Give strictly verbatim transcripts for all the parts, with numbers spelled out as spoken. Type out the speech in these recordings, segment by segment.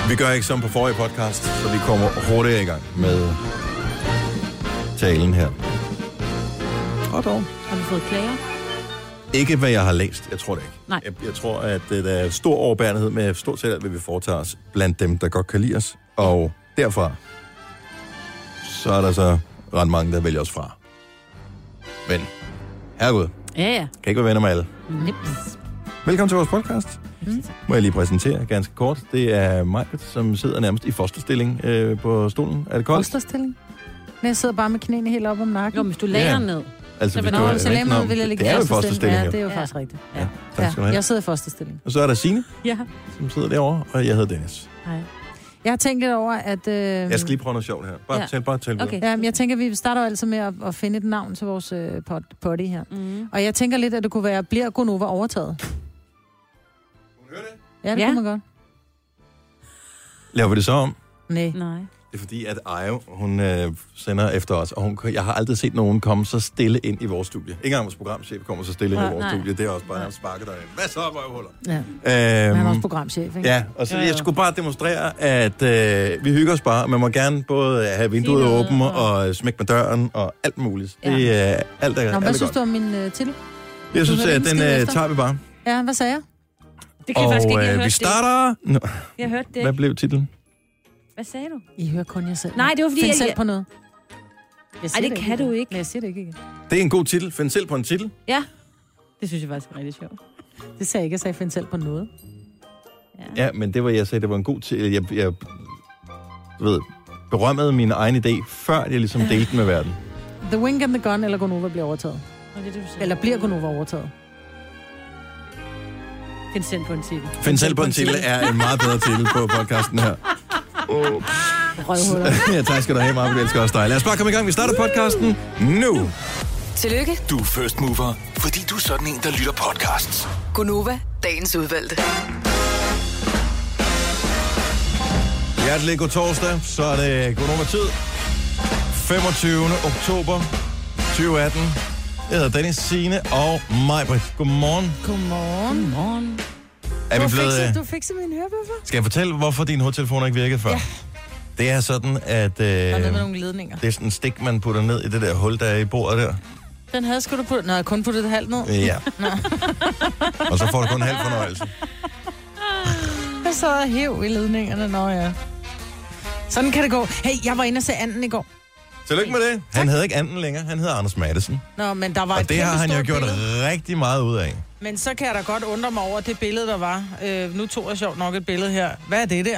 Vi gør ikke som på forrige podcast, så vi kommer hurtigt i gang med talen her. Og dog. Har du fået klager? Ikke hvad jeg har læst, jeg tror det ikke. Nej. Jeg, jeg tror, at der er stor overbærenhed med stort set alt, hvad vi foretager os blandt dem, der godt kan lide os. Og derfra, så er der så ret mange, der vælger os fra. Men, herregud, Ja, ja. kan ikke være venner med alle. Nips. Velkommen til vores podcast. Mm. Må jeg lige præsentere ganske kort. Det er mig, som sidder nærmest i fosterstilling øh, på stolen. Er det koldt? Fosterstilling? Men jeg sidder bare med knæene helt op om nakken. Jo, hvis du lagde Ja. ned. Altså, Så hvis vil du jeg er Hvis jeg rigtig lader nok- mig, vil jeg ligge det er jo i fosterstilling, Ja, jo. det er jo Ja. faktisk rigtigt. Ja, Ja. tak skal du have. Jeg sidder i fosterstilling. Og så er der Signe, Ja. som sidder derovre, og jeg hedder Dennis. Hej. Jeg har tænkt lidt over, at... Øh, Jeg skal lige prøve noget sjovt her. Bare Ja. tæl, bare tæl videre. Okay. Ja, men jeg tænker, vi starter jo altid med at, at finde et navn til vores øh, pod, potty her. Mm. Og jeg tænker lidt, at det kunne være, bliver Gonova overtaget? Hun hører det? Ja, det Ja. kunne man godt. Laver vi det så om? Nej. Nej. Det er fordi, at Ayo, hun øh, sender efter os, og hun, jeg har aldrig set nogen komme så stille ind i vores studie. Ikke engang vores programchef kommer så stille ind i Nej, vores nej. studie. Det er også bare, at han sparker derind. Hvad så, røvhuller? Ja. Øhm, Men han er også programchef, ikke? Ja, og så Jo, jo. jeg skulle bare demonstrere, at øh, vi hygger os bare. Man må gerne både have vinduet Sige noget, åbent og- og smække med døren og alt muligt. Ja. Det er alt, der Nå, alt hvad er synes godt. du om min øh, titel? Jeg synes, Du hører at den den skide øh, efter? tager vi bare. Ja, hvad sagde jeg? Det kan jeg faktisk ikke. Jeg øh, hørte vi starter... Nå, det. Jeg hørte det. hvad blev titlen? Hvad sagde du? I hører kun jer selv. Nej, det var fordi, Find jeg- selv jeg- på noget. Jeg siger Ej, det kan igen. du ikke. Men jeg siger det ikke igen. Det er en god titel. Find selv på en titel. Ja. Det synes jeg faktisk er rigtig sjovt. Det sagde jeg ikke, jeg sagde find selv på noget. Ja, men det var, jeg sagde, det var en god titel. Jeg, jeg du ved, berømmede min egen idé, før jeg ligesom delte den med verden. The Wink and the Gun eller Gonova bliver overtaget. Og det er det, du sagde. Eller bliver Gonova overtaget? Find selv på en titel. Find selv på en titel er en meget bedre titel på podcasten her. Røvhuller. Ja, tak skal du have, meget. Vi elsker også dig. Lad os bare komme i gang. Vi starter podcasten nu. Tillykke, Du er first mover, fordi du er sådan en, der lytter podcasts. Gonova, dagens udvalgte. Hjertelig god torsdag. Så er det Gonova-tid. femogtyvende oktober tyve atten. Jeg hedder Dennis, Signe og Majbrit. Godmorgen. Godmorgen. Godmorgen. Er vi Du blevet... fikser, øh, du fikser min hørebøffer? Skal jeg fortælle, hvorfor din hovedtelefon ikke virkede før? Ja. Det er sådan, at... Der er noget Øh, med nogle ledninger. det er sådan en stik, man putter ned i det der hul, der er i bordet der. Den havde skulle du putte... Nå, jeg kun puttet et halvt ned. Ja. Og så får du kun halv fornøjelse. Jeg sad og hæv i ledningerne, nå ja. Sådan kan det gå. Hey, jeg var inde og se anden i går. Tillykke med det. Han hedder ikke Anden længere, han hedder Anders Madsen. Nå, men der var Og et det har han jo kæmpestort gjort billede. rigtig meget ud af. Men så kan jeg da godt undre mig over det billede, der var. Øh, nu tog jeg sjovt nok et billede her. Hvad er det der?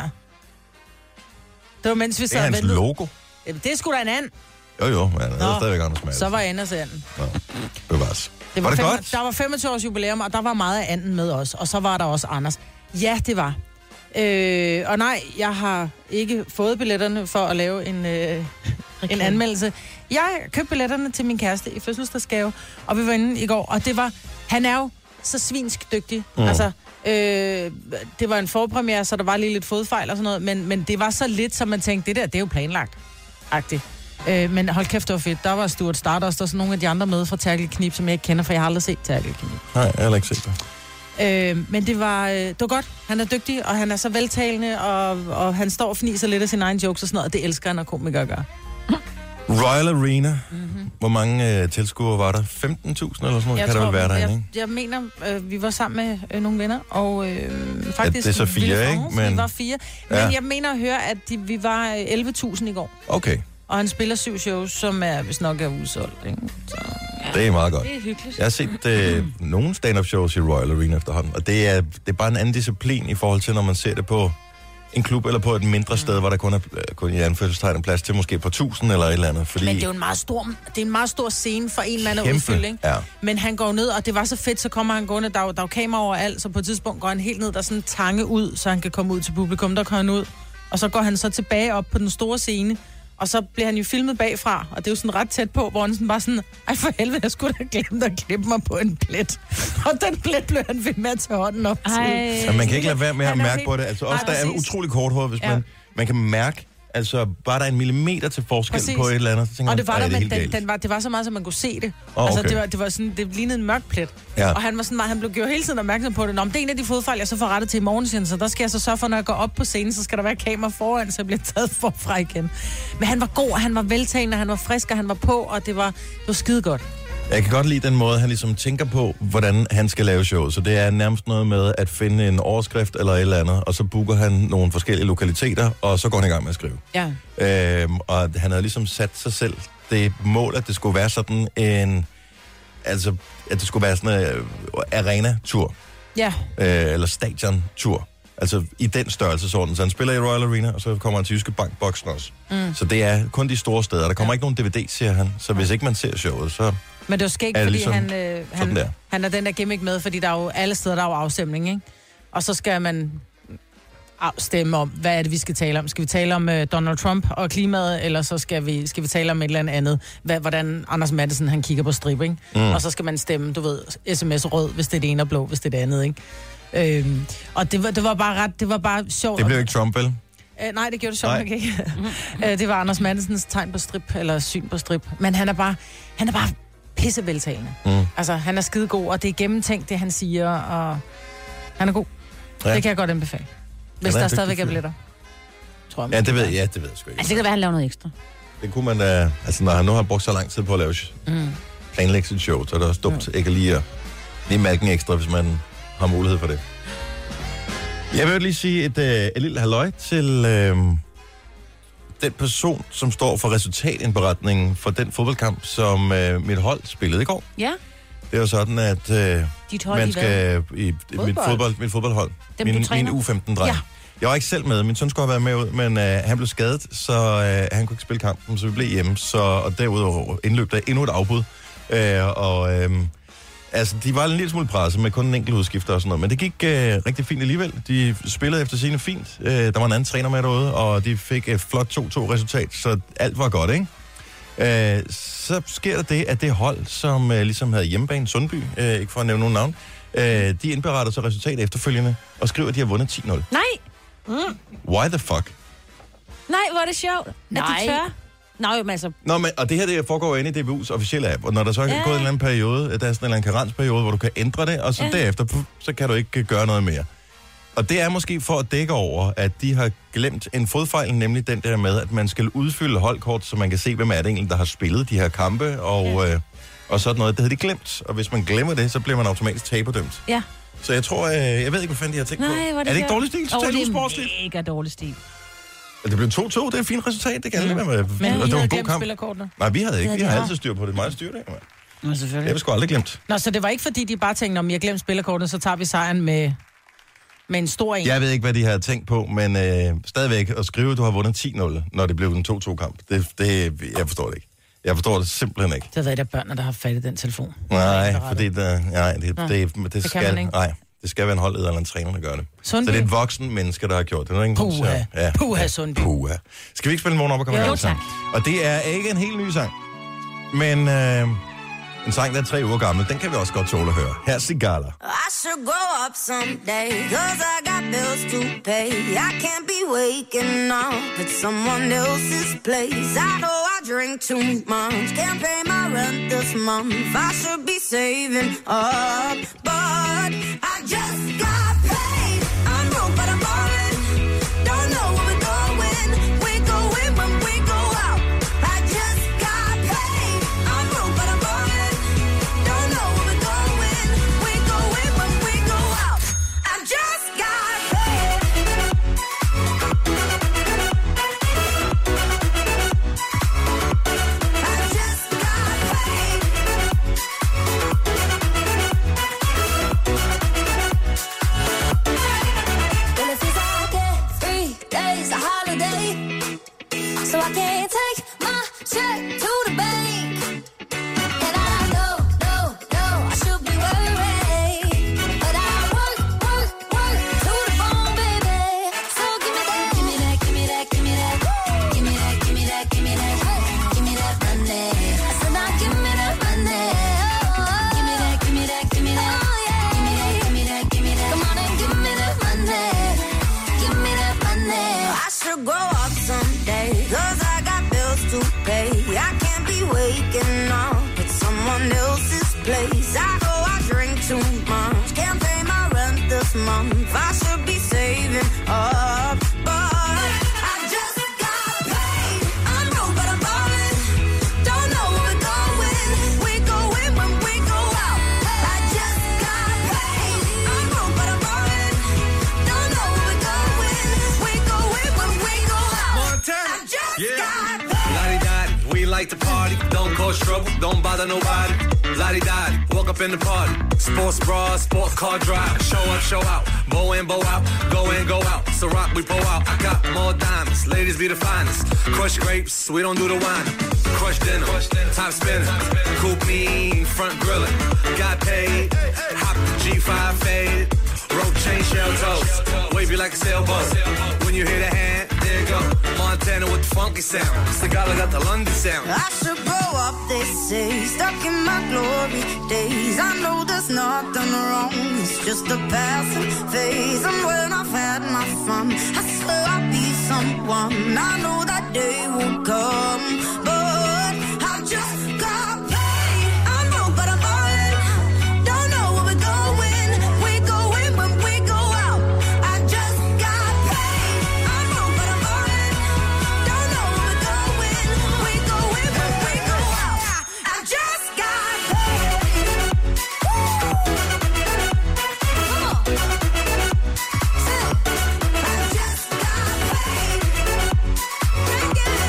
Det var mens vi Det sad er og hans ventede. logo. Jamen, det er sgu da en and. Jo jo, men han hedder Nå, stadigvæk Anders Madsen. Så var jeg inde og se anden. Nå, bevares. Det Var det fem- godt? Der var femogtyve års jubilæum, og der var meget af anden med os. Og så var der også Anders. Ja, det var. Øh, og nej, jeg har ikke fået billetterne for at lave en, øh, en anmeldelse. Jeg købte billetterne til min kæreste i fødselsdagsgave, og vi var inde i går, og det var... Han er jo så svinsk dygtig. Mm. Mm. Altså, øh, det var en forpremiere, så der var lige lidt fodfejl og sådan noget, men, men det var så lidt, som man tænkte, det der, det er jo planlagt. Agtigt. Øh, men hold kæft, det var fedt. Der var Stuart Stardust og så nogle af de andre med fra Terkel Knip, som jeg ikke kender, for jeg har aldrig set Terkel Knip. Nej, jeg har heller ikke set det. Øh, men det var, øh, det var godt. Han er dygtig, og han er så veltalende, og, og han står og fniser lidt af sine egne jokes og sådan noget, og det elsker han, når komikere gør. Royal Arena. Mm-hmm. Hvor mange øh, tilskuere var der? femten tusind eller sådan noget? Jeg, Kan der tror, vel være derinde, jeg, ikke? jeg mener, øh, vi var sammen med øh, nogle venner, og øh, faktisk... det er så fire, Ville ikke? France, Men- Vi var fire. Men Ja. jeg mener at høre, at de, vi var øh, elleve tusind i går, Okay, og han spiller syv shows, som er, hvis nok er udsolgt. Ikke? Så, det er meget godt. Det er hyggeligt. Jeg har set øh, nogle stand-up shows i Royal Arena efterhånden, og det er, det er bare en anden disciplin i forhold til, når man ser det på en klub eller på et mindre sted, hvor der kun er øh, kun i anførselstegn en plads til måske på tusind eller et eller andet. Fordi men det er jo en meget stor, det er en meget stor scene for en mand at kæmpe, udfylde, ikke? ja. Men han går ned, og det var så fedt, så kommer han gående, der er jo, der er jo kamera overalt, så på et tidspunkt går han helt ned, der er sådan en tange ud, så han kan komme ud til publikum, der kommer han ud. Og så går han så tilbage op på den store scene, og så bliver han jo filmet bagfra, og det er jo sådan ret tæt på, hvor han sådan bare sådan, ej for helvede, jeg skulle da glemt at klippe mig på en plet. Og den plet blev han ved med at tage hånden op til. Ej. Så man kan ikke lade være med at Han er mærke helt- på det. Altså os, Nej, der er præcis. utrolig korthåret, hvis Ja. man, man kan mærke, Altså, bare der er en millimeter til forskel Præcis. på et eller andet, så tænker Og man, det var "Ej, der, det er men helt den, galt." den var, det var så meget, så man kunne se det. Oh, okay. Altså, det var, det var sådan, det lignede en mørk plet. Ja. Og han var sådan meget, han blev gjort hele tiden opmærksom på det. Nå, men det er en af de fodfejl, jeg så får rettet til i morgen, siger han, så der skal jeg så sørge for, når jeg går op på scenen, så skal der være kamera foran, så jeg bliver taget forfra igen. Men han var god, og han var veltalende, han var frisk, og han var på, og det var, det var skide godt. Jeg kan godt lide den måde, han ligesom tænker på, hvordan han skal lave show. Så det er nærmest noget med at finde en overskrift eller et eller andet, og så booker han nogle forskellige lokaliteter, og så går han i gang med at skrive. Ja. Øhm, og han havde ligesom sat sig selv det mål, at det skulle være sådan en... Altså, at det skulle være sådan en uh, arena-tur, Ja. øh, eller stadion-tur. Altså i den størrelsesorden. Så han spiller i Royal Arena, og så kommer han til Jyske Bank-boksen også. Mm. Så det er kun de store steder. Der kommer ja. ikke nogen D V D, siger han. Så hvis ikke man ser showet, så... Men det var skægt, Er det fordi ligesom han, øh, han, der? han er den der gimmick med, fordi der er jo alle steder, der er jo afstemning, ikke? Og så skal man stemme om, hvad er det, vi skal tale om. Skal vi tale om øh, Donald Trump og klimaet, eller så skal vi, skal vi tale om et eller andet, hvad, hvordan Anders Matthesen, han kigger på strip, ikke? Mm. Og så skal man stemme, du ved, sms rød, hvis det er det ene, og blå, hvis det er det andet, ikke? Øhm, og det var, det var bare ret, det var bare sjovt. Det blev ikke Trump, vel? Øh, nej, det gjorde det sjovt nok ikke. øh, det var Anders Matthesens tegn på strip, eller syn på strip. Men han er bare, han er bare pisseveltalende. Mm. Altså, han er skidegod, og det er gennemtænkt, det han siger, og han er god. Ja. Det kan jeg godt anbefale. Hvis er der en stadigvæk dygtig er fyr. billetter. Tror jeg, Ja, det ved måske. jeg, ja, det ved jeg sgu ikke. Altså, det kan være, han laver noget ekstra. Det kunne man da... Altså, når han nu har brugt så lang tid på at lave mm. planlægge sit show, så er det også dumt ikke lige at lige mærke ekstra, hvis man har mulighed for det. Jeg vil lige sige et, øh, et lille halløj til øh, den person, som står for resultatindberetningen for den fodboldkamp, som øh, mit hold spillede i går. Ja. Det er jo sådan, at øh, Dit hold man i hvad? skal... I, mit, Fodbold? fodbold, mit fodboldhold. Dem, min, du min træner? U femten-dreng. Ja. Jeg var ikke selv med. Min søn skulle have været med ud, men øh, han blev skadet, så øh, han kunne ikke spille kampen, så vi blev hjemme. Så, og derudover indløb der endnu et afbud. Øh, og øh, altså, de var en lille smule presset med kun en enkelt udskifter og sådan noget. Men det gik øh, rigtig fint alligevel. De spillede efter sigende fint. Øh, der var en anden træner med derude, og de fik et flot to to resultat, så alt var godt, ikke? Øh, så sker der det, at det hold, som øh, ligesom havde hjemmebane, Sundby, øh, ikke for at nævne nogen navn, øh, de indberetter så resultat efterfølgende og skriver, at de har vundet ti nul. Nej. Mm. Why the fuck? Nej, hvor er det sjovt. Nej. Er de tør? Nej, men altså... Nå, men, og det her det foregår inde i D B U's officielle app, og når der så er Ja. gået en eller anden periode, der er sådan en eller anden karensperiode, hvor du kan ændre det, og så Ja. derefter, puh, så kan du ikke gøre noget mere. Og det er måske for at dække over, at de har glemt en fodfejl, nemlig den der med, at man skal udfylde holdkort, så man kan se, hvem er det egentlig, der har spillet de her kampe, og, Ja. øh, og sådan noget. Det havde de glemt, og hvis man glemmer det, så bliver man automatisk taberdømt. Ja. Så jeg tror, øh, jeg ved ikke, hvad fanden de har tænkt på. Nej, hvor er det Er det ikke sjovt. dårlig stil? Åh, Totalt det usportsligt? er mega dårlig stil. Det blev to to, det er et fint resultat, det kan jeg mm. med. Men og I det var havde en god glemt kamp. spillerkortene. Nej, vi havde ikke. Det Vi havde har de altid styr på det. Meget styr det. mand. Nå, Det selvfølgelig. har vi sgu aldrig glemt. Nå, så det var ikke fordi, de bare tænkte, om jeg glemt spillerkortene, så tager vi sejren med, med en stor en. Jeg ved ikke, hvad de havde tænkt på, men øh, stadigvæk at skrive, at du har vundet ti nul, når det blev en to to kamp, det, det, jeg forstår det ikke. Jeg forstår det simpelthen ikke. Det har været der børn, der har fat i den telefon. Nej, fordi der, nej, det, Nå, det, det, det, det kan skal, man ikke. nej, det skal være en holdleder eller en træner, der gør det. Sundby. Så det er et voksen menneske, der har gjort det. Der er ingen grund til Puha. at- ja, Puha, ja, Sundby. Puha. Skal vi ikke spille en morgen op og komme i Jo, gang sang? Og det er ikke en helt ny sang, men øh, en sang, der er tre uger gammel. Den kan vi også godt tåle at høre. Her er Sigala. I should grow up someday, cause I got bills to pay. I can't be waking up at someone else's place. I know I drink too much, can't pay my rent this month. I should be saving up, but I just got paid. I'm broke, but I'm ballin'. Don't know where we're going. We go in when we go out. I just got paid. I'm broke, but I'm ballin'. Don't know where we're going. We go in when we go out. I just got paid. I just got paid. I place. I know I drink too much, can't pay my rent this month. I should be saving up, but I just got paid. I'm broke, but I'm ballin'. Don't know where we're going. We go in when we go out. I just got paid. I'm broke, but I'm ballin'. Don't know where we're going. We go in when we go out. Montana. I just Yeah. got paid. Lottie-dottie, we like to party. Don't cause trouble, don't bother nobody. Lottie-dottie, walk up in the party. Sports bra, sports car drive. Show up, show out. Bow in, bow out. Go in, go out. So rock, we pull out. I got more diamonds. Ladies be the finest. Crush grapes, we don't do the wine. Crush dinner, top spinner. Coupe mean, front grilling. Got paid. Hop the G five fade. Rope chain, shell toes. Wave you like a sailboat. When you hear the hand, there you go. Montana with the funky sound. Cigala got the London sound. I should grow up, they say, stuck in my glory days. I know there's nothing wrong, it's just a passing phase. And when I've had my fun, I swear I'll be someone. I know that day will come, but I just got paid. I'm broke, but I'm ballin'. Don't know where we're going. We go in when we go out. I just got paid. I'm broke, but I'm ballin'. Don't know where we're going. We go in when we go out. I just got paid. Come on. Say, I just got paid. Take it.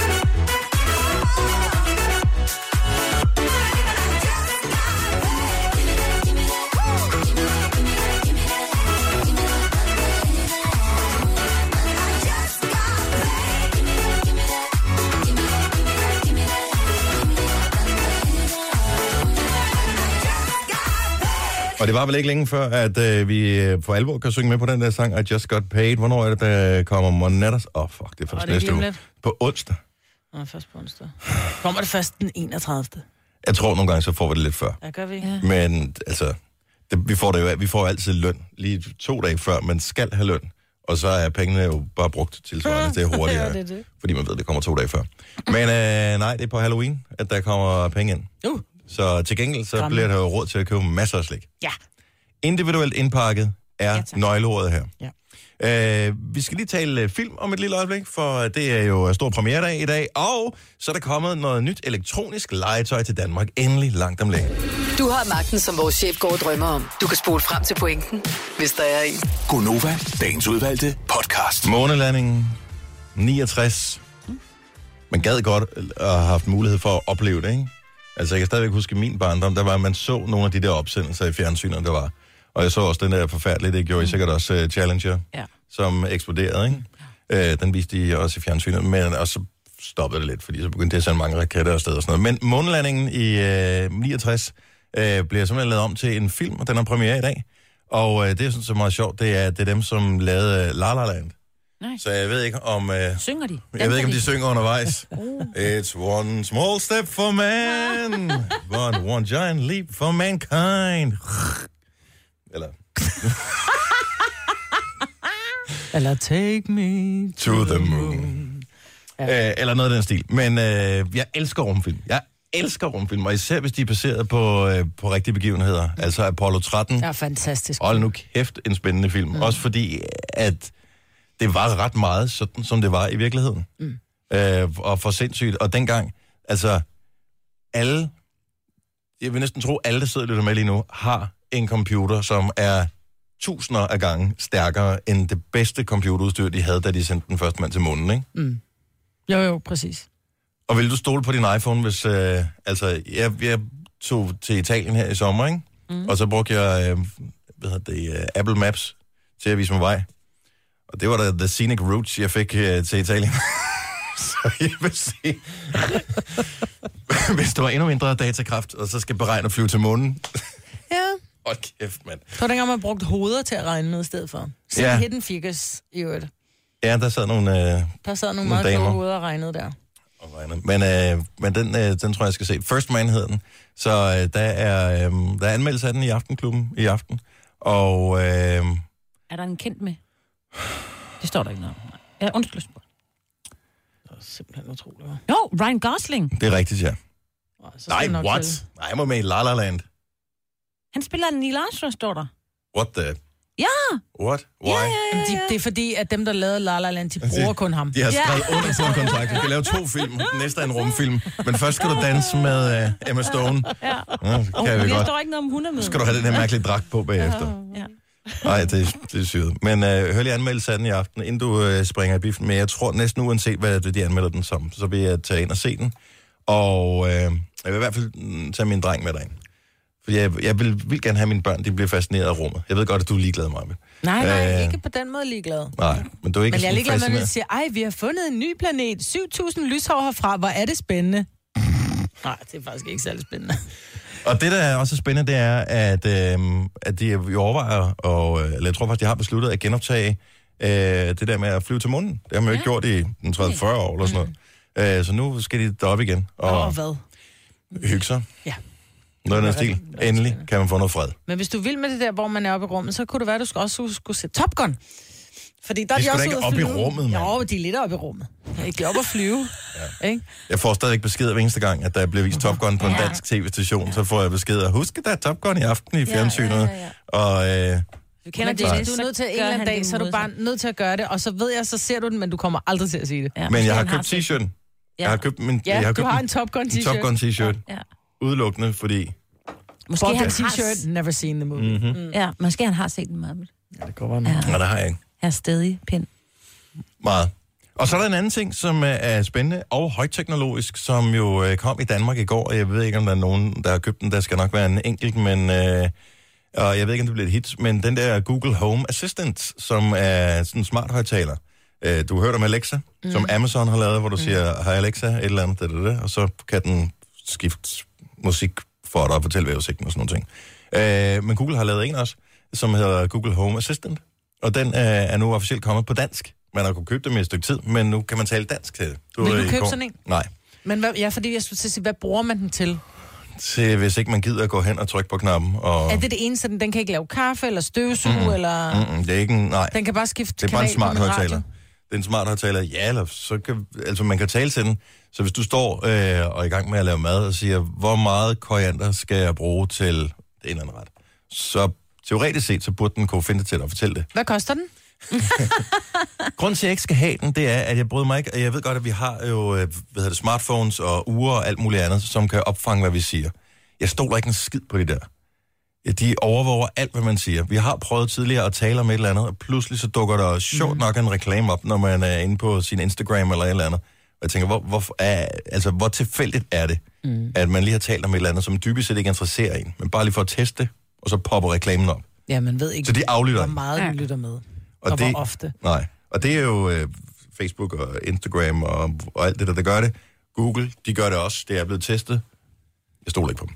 Og det var vel ikke længe før, at øh, vi øh, for alvor kan synge med på den der sang, I Just Got Paid. Hvornår er det, der kommer Monetters? Åh, oh, fuck, det er først Åh, det er næste lige om uge. lidt. På onsdag. Nå, først på onsdag. Kommer det først den enogtredivte? Jeg tror nogle gange, så får vi det lidt før. Ja, gør vi ikke? Ja. Men altså, det, vi får det jo, vi får altid løn lige to dage før, man skal have løn. Og så er pengene jo bare brugt tilsvarende til hurtigere, Ja, det er det. fordi man ved, det kommer to dage før. Men øh, nej, det er på Halloween, at der kommer penge ind. Uh. Så til gengæld, så Gammel. bliver der jo råd til at købe masser af slik. Ja. Individuelt indpakket er Ja, ja, nøgleordet her. Ja. Øh, vi skal lige tale øh, film om et lille øjeblik, for det er jo stor premieredag i dag, og så er der kommet noget nyt elektronisk legetøj til Danmark, endelig langt om længe. Du har magten, som vores chef går og drømmer om. Du kan spole frem til pointen, hvis der er en. Gonova, dagens udvalgte podcast. Månelandingen niogtres. Man gad godt at have haft mulighed for at opleve det, ikke? Altså, jeg kan stadigvæk huske min barndom, der var, at man så nogle af de der opsendelser i fjernsynet, der var. Og jeg så også den der forfærdelige, det gjorde I sikkert også uh, Challenger, Ja. som eksploderede, ikke? Uh, den viste de også i fjernsynet, men og så stoppede det lidt, fordi så begyndte det at sende mange raketter afsted og sådan noget. Men månelandingen i uh, niogtres uh, bliver simpelthen lavet om til en film, og den har premiere i dag. Og uh, det, jeg synes er meget sjovt, det er, det er dem, som lavede uh, La La Land. Nej. Så jeg ved ikke om... Uh, Synger de? jeg ved ikke, om de synger undervejs. It's one small step for man, but one giant leap for mankind. Eller... Eller take me To the moon. Ja. Øh, eller noget af den stil. Men øh, jeg elsker rumfilm. Jeg elsker rumfilm, og især hvis de er baseret på, øh, på rigtige begivenheder. Mm. Altså Apollo tretten. Ja, fantastisk. Hold nu kæft, en spændende film. Mm. Også fordi, at det var ret meget sådan, som det var i virkeligheden. Mm. Øh, og for sindssygt. Og dengang, altså, alle, jeg vil næsten tro, alle, der sidder og lytter med lige nu, har en computer, som er tusinder af gange stærkere end det bedste computerudstyr, de havde, da de sendte den første mand til månen, ikke? Mm. Jo, jo, præcis. Og vil du stole på din iPhone, hvis... Øh, altså, jeg, jeg tog til Italien her i sommer, ikke? Mm. Og så brugte jeg, øh, hvad hedder det, uh, Apple Maps til at vise mig vej. Og det var da The Scenic Routes, jeg fik øh, til Italien. Så jeg vil sige... hvis der var endnu mindre datakraft, og så skal beregne at flyve til månen... Ja. Hold kæft, mand. Så dengang man brugte hoveder til at regne med i stedet for. Så Ja. Hidden Figures i øvrigt. Ja, der sad nogle... Øh, Der sad nogle Nogle meget kloge damer. hoveder og regnede der. og regnede. Men, øh, men den, øh, den tror jeg, jeg skal se. First Man hedder den. Så øh, der, er, øh, der er anmeldelse af den i Aftenklubben i aften. Og... Øh, Er der en kendt med? Det står der ikke noget om. Ja, undskyld. Det var simpelthen utroligt. hva'? Jo, Ryan Gosling. det er rigtigt, ja. Nå, så skal Nej, det nok what? til. Nej, jeg må med i La La Land. Han spiller Neil Armstrong, står der. What the... Ja! What? Why? Ja, ja, ja, De, det er fordi, at dem, der lavede La La Land, de bruger kun ham. De har skrevet ja. under på en kontrakt. Vi skal lave to film. Den næste er en rumfilm. Men først skal du danse med uh, Emma Stone. Ja. Ja, så kan Oh, vi der godt. står ikke noget om hun er med. Så skal du have den her mærkelige dragt på bagefter. Ja. Nej, det, det er syret. Men uh, hør lige anmeldelse af den i aften, inden du uh, springer i biffen. Men jeg tror næsten uanset, hvad det, de anmelder den som, så vil jeg tage ind og se den. Og uh, jeg vil i hvert fald mm, tage min dreng med derind. For jeg, jeg vil, vil gerne have mine børn, de bliver fascineret af rummet. Jeg ved godt, at du er ligeglad med mig. Nej, nej, Øh, ikke på den måde ligeglad. Nej, men du er ikke Men jeg er sådan ligeglad med, at fascineret. man siger, ej, vi har fundet en ny planet, syv tusind lysår herfra, hvor er det spændende. Nej, det er faktisk ikke særlig spændende. Og det, der er også spændende, det er, at, øh, at de jo overvejer, og, eller jeg tror faktisk, de har besluttet at genoptage øh, det der med at flyve til månen. Det har man jo ikke gjort i den tredive fyrre år eller sådan noget. Øh, så nu skal de derop igen og Og hvad? hygge sig. Ja. Noget af den Det er stil. rigtig- rigtig Endelig spændende. kan man få noget fred. Men hvis du vil med det der, hvor man er oppe i rummet, så kunne det være, at du skal også skulle se Top Gun. Fordi der er De de er sgu også da ikke ude at oppe i flyve. rummet, mand. Jo, de er lidt oppe i rummet. Ikke de er oppe at flyve. Ja. Ikke? Jeg får stadig besked hver eneste gang, at der bliver vist Top Gun på en Ja. dansk tv-station. Så får jeg besked af, husk, at der er Top Gun i aften i fjernsynet. ja, ja, ja. Og øh, Du kender Men det, det, du er nødt til en eller anden dag, så er du bare bare... nødt til at gøre det. Og så ved jeg, så ser du den, men du kommer aldrig til at sige det. Ja, men jeg har han købt set den. t-shirten. Jeg har købt min, Ja, jeg har du købt har en Top Gun en t-shirt. Top Gun t-shirt. Ja. Udelukkende, fordi... Måske Fuck han the har... t-shirt, never seen the movie. Mhm. Mm. Ja, måske han har set den meget. Ja, det går bare Ja. Nej, det har jeg ikke. Jeg er stadig pind. Meget. Og så er der en anden ting, som øh, er spændende og højteknologisk, som jo øh, kom i Danmark i går, og jeg ved ikke, om der er nogen, der har købt den. Der skal nok være en enkelt, men... Øh, og jeg ved ikke, om det bliver et hit, men den der Google Home Assistant, som er sådan en smart højtaler. Øh, du har hørt om Alexa, mm. som Amazon har lavet, hvor du mm. siger, hej Alexa, et eller andet, det, det, det, og så kan den skifte musik for dig og fortælle vejrudsigten og sådan nogle ting. Øh, men Google har lavet en også, som hedder Google Home Assistant, og den øh, er nu officielt kommet på dansk. Man har kunnet købe det med et stykke tid, men nu kan man tale dansk til det. Du Vil er du i købe går- sådan en? Nej. Men hvad, ja, fordi jeg skulle til at sige, hvad bruger man den til? Til hvis ikke man gider at gå hen og trykke på knappen. Og... Er det det eneste, den, den kan ikke lave kaffe eller støvsuge, Mm. eller... Mm-mm, det er ikke en... Nej. Den kan bare skifte Det er bare en kanal på smart min radio. højtaler. Det er en smart højtaler, ja, eller så kan, altså man kan tale til den. Så hvis du står øh, og er i gang med at lave mad og siger, hvor meget koriander skal jeg bruge til det ene eller andet ret, så teoretisk set, så burde den kunne finde det til dig og fortælle det. Hvad koster den? Grunden til, at jeg ikke skal have den, det er, at jeg bryder mig ikke, og jeg ved godt, at vi har jo øh, hvad hedder det, smartphones og uger og alt muligt andet, som kan opfange, hvad vi siger. Jeg stoler ikke en skid på det der. Ja, de overvåger alt, hvad man siger. Vi har prøvet tidligere at tale om et eller andet, og pludselig så dukker der sjovt Mm. nok en reklame op, når man er inde på sin Instagram eller et eller andet. Og jeg tænker, hvor, hvor, er, altså, hvor tilfældigt er det, mm. at man lige har talt om et eller andet, som dybest set ikke interesserer en, men bare lige for at teste, og så popper reklamen op. Ja, man ved ikke, Så de aflytter hvor den. meget Ja. den lytter med. Og, Og og det- hvor ofte. Nej, og det er jo øh, Facebook og Instagram og, og alt det der, der gør det. Google, de gør det også. Det er blevet testet. Jeg stoler ikke på dem.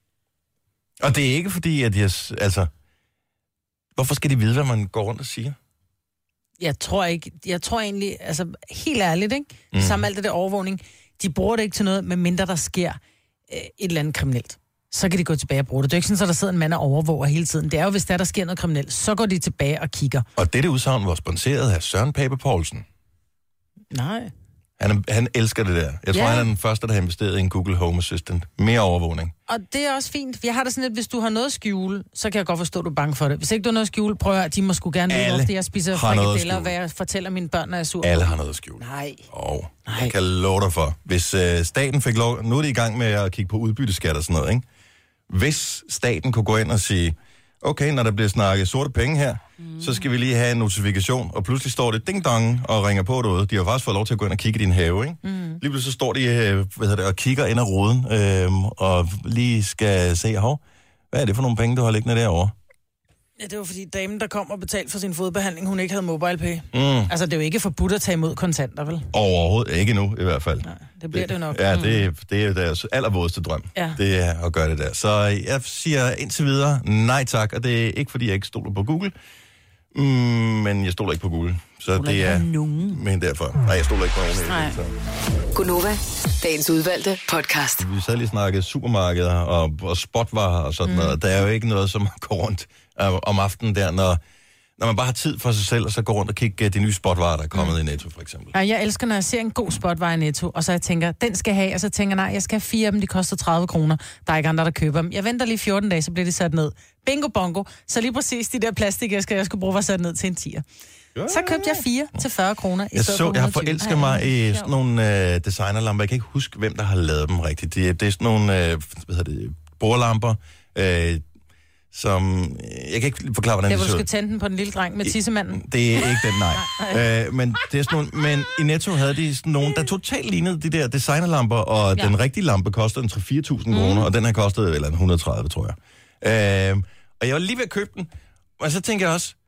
Og det er ikke fordi, at jeg... s- Altså, hvorfor skal de vide, hvad man går rundt og siger? Jeg tror ikke, jeg tror egentlig, altså helt ærligt, ikke? Mm. Mm. Sammen alt det der overvågning, de bruger det ikke til noget, medmindre der sker øh, et eller andet kriminelt. Så kan de gå tilbage og bruge det. Det er jo ikke sådan, at der sidder en mand og overvåger hele tiden. Det er jo, hvis der, der sker noget kriminelt, så går de tilbage og kigger. Og dette udsagn var sponsoreret af Søren Pape Poulsen. Nej. Han, er, han elsker det der. Jeg tror, Ja. han er den første, der har investeret i en Google Home Assistant. Mere overvågning. Og det er også fint. Jeg har det sådan lidt, hvis du har noget at skjule, så kan jeg godt forstå, at du er bange for det. Hvis ikke du har noget at skjule, prøv at høre, de må sgu gerne vide, Alle hvorfor jeg spiser har noget at frikadeller, og skjule. hvad jeg fortæller mine børn, når jeg er sur. Alle har noget at skjule. Nej. Og Nej. jeg kan love dig for, hvis øh, staten fik lov... Nu er de i gang med at kigge på udbytteskat og sådan noget, ikke? Hvis staten kunne gå ind og sige, okay, når der bliver snakket sorte penge her, mm. så skal vi lige have en notifikation, og pludselig står det ding-dong og ringer på derude. De har faktisk fået lov til at gå ind og kigge i din have, ikke? Mm. Lige pludselig så står de øh, hvad hedder det, og kigger ind ad ruden, øh, og lige skal se, hov, hvad er det for nogle penge, du har liggende derovre? Ja, det var fordi damen, der kom og betalte for sin fodbehandling, hun ikke havde MobilePay. Mm. Altså, det er jo ikke forbudt at tage imod kontanter, vel? Overhovedet ikke nu, i hvert fald. Nej, det bliver det jo nok. Ja, det, det er jo deres allervådeste drøm. Ja. Det er at gøre det der. Så jeg siger indtil videre nej tak, og det er ikke, fordi jeg ikke stoler på Google, mm, men jeg stoler ikke på Google. Så Stoler det ikke er... på nogen. Men derfor. Nej, jeg stoler ikke på nogen. Nej. Så. Gunova, dagens udvalgte podcast. Vi sad lige snakket supermarkeder og, og spotvarer og sådan mm. noget. Der er jo ikke noget, som går rundt øh, om aftenen der, når når man bare har tid for sig selv, og så går rundt og kigger de nye spotvarer, der er kommet mm. i Netto, for eksempel. Ja, jeg elsker, når jeg ser en god spotvare i Netto, og så jeg tænker, den skal jeg have, og så tænker jeg, nej, jeg skal have fire af dem, de koster tredive kroner. Der er ikke andre, der køber dem. Jeg venter lige fjorten dage, så bliver de sat ned. Bingo bongo. Så lige præcis de der plastikæsker, jeg skulle bruge, var sat ned til en tier. Så købte jeg fire til fyrre kroner. Jeg så, jeg har forelsket mig i sådan nogle øh, designerlamper. Jeg kan ikke huske, hvem der har lavet dem rigtigt. Det, det er sådan nogle, øh, hvad hedder det, bordlamper, øh, som... Jeg kan ikke forklare, hvordan det det ser ud. Du skal tænde den på den lille dreng med tissemanden. Det er ikke den, nej. øh, men det er sådan nogle, men i Netto havde de sådan nogle, der totalt lignede de der designerlamper, og ja. Den rigtige lampe kostede en tre til fire tusind kroner, mm. og den har kostet eller en hundrede og tredive, tror jeg. Øh, og jeg var lige ved at købe den, og så tænker jeg også,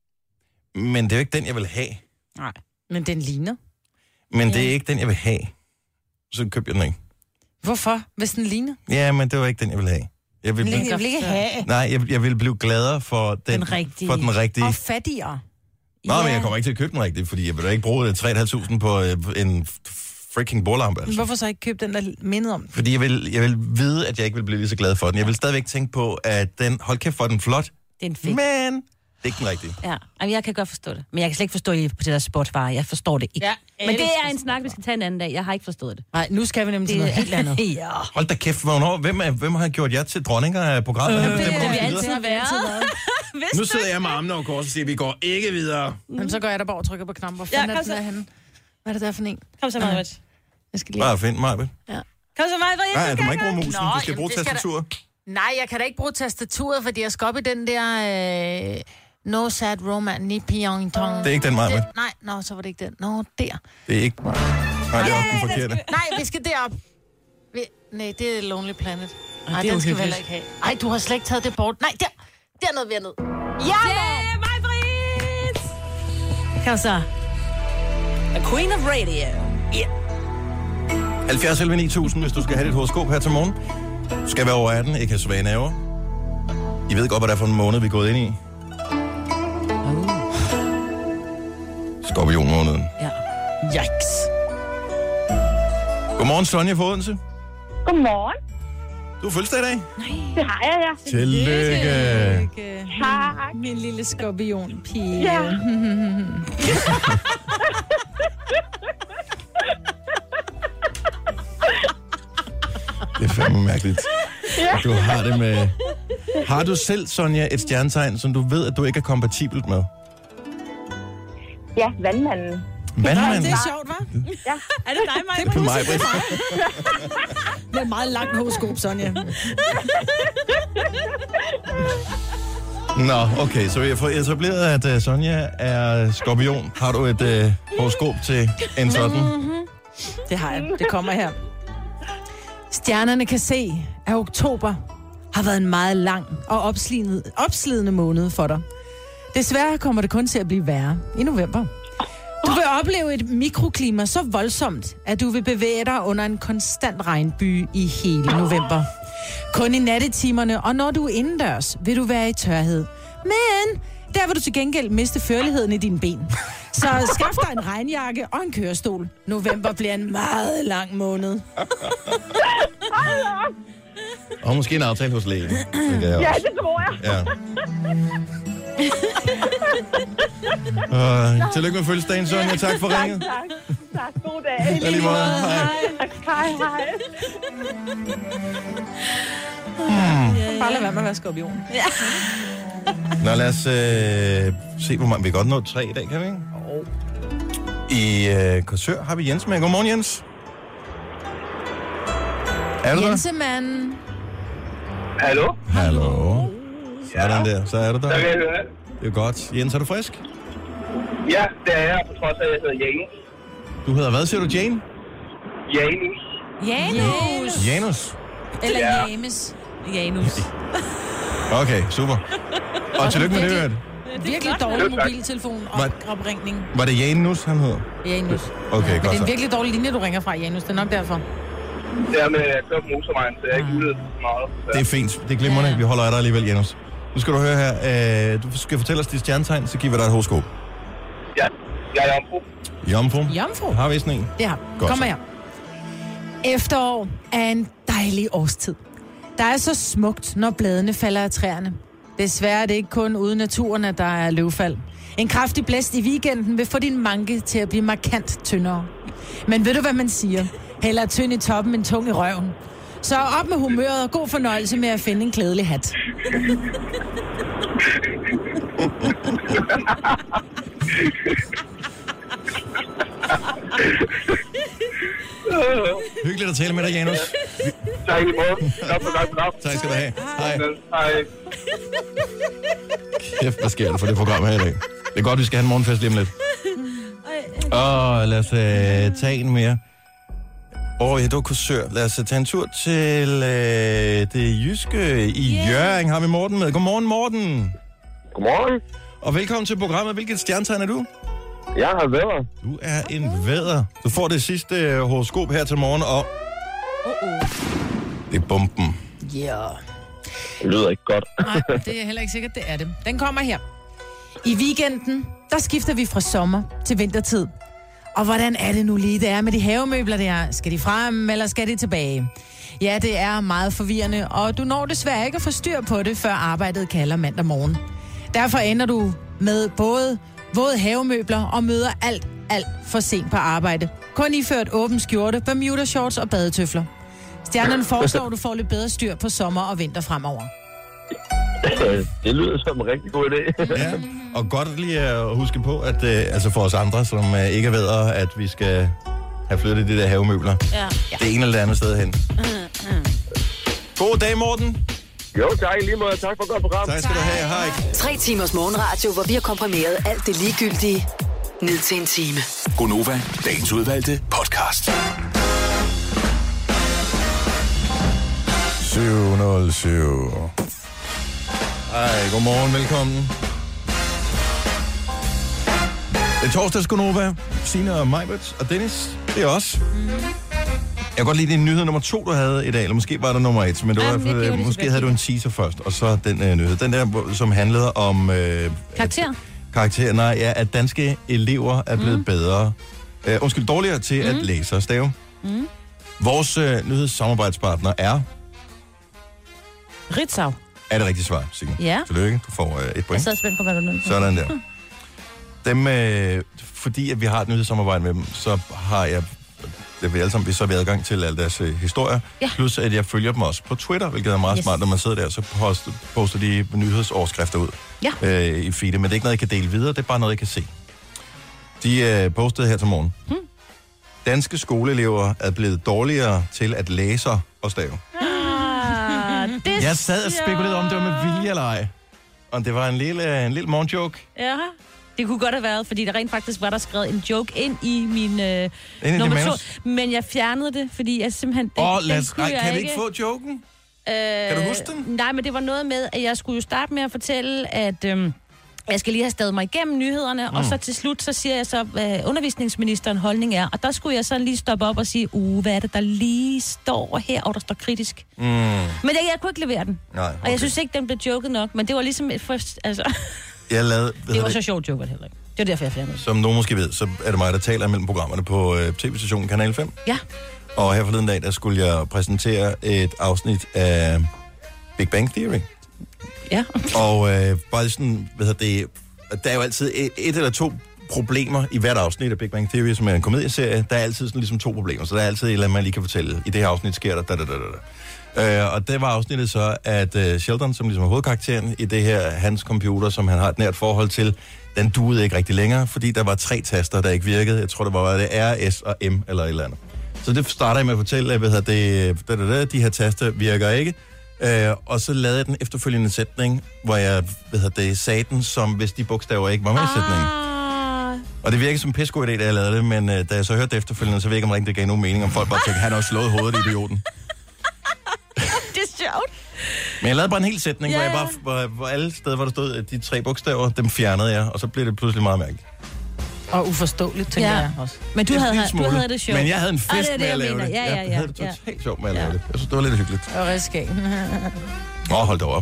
men det er jo ikke den, jeg vil have. Nej, men den ligner. Men ja. Det er ikke den, jeg vil have. Så købte jeg den ikke. Hvorfor, hvis den ligner? Ja, men det var ikke den, jeg vil have. Jeg vil, blive... blive... jeg vil ikke have. Nej, jeg, jeg vil blive gladere for den, den rigtige. For den rigtige. Og fattigere. Nå, ja. Men jeg kommer ikke til at købe den rigtige, fordi jeg vil da ikke bruge tre tusind fem hundrede på en freaking bordlampe. Altså. Hvorfor så ikke købe den, der mindede om? Fordi jeg vil, jeg vil vide, at jeg ikke vil blive lige så glad for den. Jeg vil stadigvæk tænke på, at den, hold kæft for den flot, det er en fedt. men... Det er ikke den rigtige. Ja, altså, jeg kan godt forstå det. Men jeg kan slet ikke forstå det på det der sportsvarer. Jeg forstår det ikke. Ja, men det er en snak, vi skal tage en anden dag. Jeg har ikke forstået det. Nej, nu skal vi nemlig til noget helt andet. Ja. Hold da kæft, hvornår? Hvem, er, hvem har gjort jer til dronninger af programmet? Øh, det har vi altid været. Nu sidder jeg med armene over kors og siger, at vi går ikke videre. Mm. Jamen, så går jeg der bare og trykker på knappen. Hvor fanden ja, er den der henne? Hvad er det der for en? Kom så, Majbrit. Jeg skal lige... Bare find Majbrit. Ja. Kom så, Majbrit. Nej, du må ikke bruge musen. Nå, du skal jamen, bruge tastaturet. Nej, jeg kan da ikke bruge tastaturet, fordi jeg skal op i den der... Øh... No Sad Roman, ni Pyong Tong. Det er ikke den, Maja. Nej, nå, så var det ikke den. Nå, der. Det er ikke... Nej, det er også den forkerte. Nej, vi skal derop. Vi... Nej, det er Lonely Planet. Nej, den skal vi heller ikke have. Nej, du har slet ikke taget det bort. Nej, der. Dernede, vi er ned. Ja, yeah, mig, Britt! Kom så. The Queen of Radio. Yeah. halvfjerds elleve ni tusind, hvis du skal have dit horoskop her til morgen. Du skal være over atten, ikke have svage nerver. I ved godt, hvad det er for en måned, vi er gået ind i. Skorpionmåneden. Ja. Yikes. Godmorgen, Sonja fra Odense. Godmorgen. Du har fødselsdag i dag? Nej. Det har jeg, ja. Tillykke. Tak. Min lille skorpionpige. Ja. Det er fandme mærkeligt. Ja. Du har det med... Har du selv, Sonja, et stjernetegn, som du ved, at du ikke er kompatibelt med? Ja, vandmanden. Vandmanden? Det er sjovt, hva'? Ja. Er det dig, Maja? Det er mig, Britt. Det er et meget langt horoskop, Sonja. Nå, okay, så jeg får etableret, at uh, Sonja er skorpion. Har du et uh, horoskop til en sådan? Mm-hmm. Det har jeg. Det kommer her. Stjernerne kan se, at oktober har været en meget lang og opslidende, opslidende måned for dig. Desværre kommer det kun til at blive værre i november. Du vil opleve et mikroklima så voldsomt, at du vil bevæge dig under en konstant regnby i hele november. Kun i nattetimerne, og når du er indendørs, vil du være i tørhed. Men der vil du til gengæld miste førligheden i dine ben. Så skaff dig en regnjakke og en kørestol. November bliver en meget lang måned. Og måske en aftale hos lægen. Det ja, det tror jeg. Ja. uh, tillykke med fødselsdagen, Sonja. Tak for ringet. Tak, tak. Tak. God dag. Ja, lige måde. Hej. Hej, hej. Hmm. Bare lad være med at være skorpion. Ja. Nå, lad os øh, se, hvor mange vi godt nå tre i dag, kan vi ikke? Oh. I øh, Korsør har vi Jens med. Godmorgen, Jens. Er du der? Jensemanden. Hallo? Hallo. Sådan der, så er du der. Så kan jeg høre. Det er godt. Jens, er du frisk? Ja, det er jeg, på trods af, at jeg hedder Janus. Du hedder hvad, siger du, Jane? Janus. Janus. Janus. Eller ja. James. Janus. Okay, super. Og tillykke med det, hørt. Virkelig dårlig mobiltelefon-opringning. Var det Janus, han hedder? Janus. Okay, ja, godt men det er så. en virkelig dårlig linje, du ringer fra, Janus. Det er nok derfor. Det er med at køre på motorvejen, så jeg er ikke udledet så meget. Så. Det er fint. Det er glimrende. Ja. Vi holder af dig alligevel, Janus. Nu skal du høre her. Øh, du skal fortælle os dit stjernetegn, så giver vi dig et horoskop. Ja, jeg er jomfru. Jomfru? Jomfru? Har vi sådan en? Det har. Godt Kom så. her. Efterår er en dejlig årstid. Der er så smukt, når bladene falder af træerne. Desværre er det ikke kun ude i naturen, at der er løvfald. En kraftig blæst i weekenden vil få din manke til at blive markant tyndere. Men ved du, hvad man siger? Hellere tynd i toppen end tung i røven. Så op med humøret og god fornøjelse med at finde en klædelig hat. Hyggeligt at tale med dig, Janus. Tak i måde. Tak for godt program. Tak skal du have. Hej. Hej. Kæft, hvad sker der for det program her i dag? Det er godt, vi skal have en morgenfest lige om lidt. Åh, lad os uh, tage en mere. Åh, oh, ja, du er kursør. Lad os tage en tur til uh, det jyske i yeah. Hjørring. Har vi Morten med. Godmorgen, Morten. Godmorgen. Og velkommen til programmet. Hvilket stjernetegn er du? Jeg har vædder. Du er en vædder. Du får det sidste uh, horoskop her til morgen, og... Uh-uh. Det er bomben. Ja. Yeah. Det lyder ikke godt. Nej, det er heller ikke sikkert, det er det. Den kommer her. I weekenden, der skifter vi fra sommer til vintertid. Og hvordan er det nu lige, det er med de havemøbler der? Skal de frem, eller skal de tilbage? Ja, det er meget forvirrende, og du når desværre ikke at få styr på det, før arbejdet kalder mandag morgen. Derfor ender du med både våde havemøbler og møder alt, alt for sent på arbejde. Kun iført åben skjorte, Bermuda shorts og badetøfler. Stjernerne foreslår, du får lidt bedre styr på sommer og vinter fremover. Det lyder som en rigtig god idé. Ja, og godt lige at huske på, at øh, altså for os andre, som øh, ikke ved, at vi skal have flyttet de der havemøbler. Ja. Det ene eller det andet sted hen. Mm, mm. God dag, Morten. Jo, tak i lige måde. Tak for et godt program. Tak skal du have. Hej. Tre timers morgenradio, hvor vi har komprimeret alt det ligegyldige ned til en time. Gonova, dagens udvalgte podcast. syv nul syv. Hej, godmorgen, velkommen. Det er torsdags Gonova. Signe og Majbert og Dennis, det er os. Mm. Jeg kan godt lide din nyhed nummer to, du havde i dag, eller måske var der nummer et, men det var, Jamen, det måske det havde du en teaser først, og så den øh, nyhed. Den der, som handlede om... Øh, karakter? Karakter, nej, ja, at danske elever er blevet mm. bedre. Øh, undskyld, dårligere til mm. at læse og stave. Mm. Vores øh, nyhedssamarbejdspartner er... Ritzau. Er det rigtigt svar, Signe? Ja. Tillykke, du får øh, et point. Jeg sidder spændt på, hvad du nævner. Sådan der. Dem, øh, fordi at vi har et nyhedssamarbejde med dem, så har jeg, det vil alle sammen, vi så har adgang til alle deres øh, historier. Ja. Plus at jeg følger dem også på Twitter, hvilket er meget yes. smart, når man sidder der, så poster, poster de nyhedsoverskrifter ud ja. øh, i feedet. Men det er ikke noget, jeg kan dele videre, det er bare noget, jeg kan se. De øh, postede her til morgen. Hmm. Danske skoleelever er blevet dårligere til at læse og stave. Det jeg sad og spekulerede om, det var med vilje eller ej. Og det var en lille, en lille morgenjoke. Ja, det kunne godt have været, fordi der rent faktisk var der skrevet en joke ind i min øh, ind nummer to. Men jeg fjernede det, fordi jeg simpelthen... Åh, oh, kan vi ikke få joken? Øh, kan du huske den? Nej, men det var noget med, at jeg skulle jo starte med at fortælle, at... Øh, jeg skal lige have stadig mig igennem nyhederne, mm. og så til slut, så siger jeg så, hvad undervisningsministeren holdning er. Og der skulle jeg så lige stoppe op og sige, uh, hvad er det, der lige står her, og der står kritisk. Mm. Men jeg, jeg kunne ikke levere den. Nej, okay. Og jeg synes ikke, den blev joket nok, men det var ligesom et først, altså... Jeg lavede, det var så sjovt joket heller ikke. Det var derfor, jeg fjernede. Som nogen måske ved, så er det mig, der taler mellem programmerne på øh, tv-stationen Kanal fem. Ja. Og her forleden dag, der skulle jeg præsentere et afsnit af Big Bang Theory. Ja. Og øh, bare sådan, hvad hedder det, der er jo altid et, et eller to problemer i hvert afsnit af Big Bang Theory, som er en komedieserie. Der er altid sådan ligesom to problemer, så der er altid et eller andet, man lige kan fortælle. I det her afsnit sker der da, da, da, da. Øh, og det var afsnittet så, at uh, Sheldon, som ligesom er hovedkarakteren i det her, hans computer, som han har et nært forhold til, den duede ikke rigtig længere, fordi der var tre taster, der ikke virkede. Jeg tror, det var det R, S og M eller et eller andet. Så det starter jeg med at fortælle, hvad hedder det, da, da, da, de her taster virker ikke. Øh, og så lavede jeg den efterfølgende sætning, hvor jeg, hvad hedder det, sagde den, som hvis de bogstaver ikke var med i sætningen. Ah. Og det virkede som en pissegod idé, da jeg lavede det, men øh, da jeg så hørte det efterfølgende, så virkede det ikke, det gav nogen mening, om folk bare tænkte, han har også slået hovedet, idioten. Det er sjovt. Men jeg lavede bare en hel sætning, yeah. hvor, jeg bare, hvor, hvor alle steder, hvor der stod, at de tre bogstaver, dem fjernede jeg, og så blev det pludselig meget mærkeligt. Og uforståeligt, tænker ja. jeg også. Men du havde, du havde det sjovt. Men jeg havde en fest ah, det det, med at lave det. Ja, ja, ja. Jeg havde det totalt ja. sjovt med at lave ja. det. Jeg synes, det var lidt hyggeligt. Og redskab. Åh, oh, hold da op.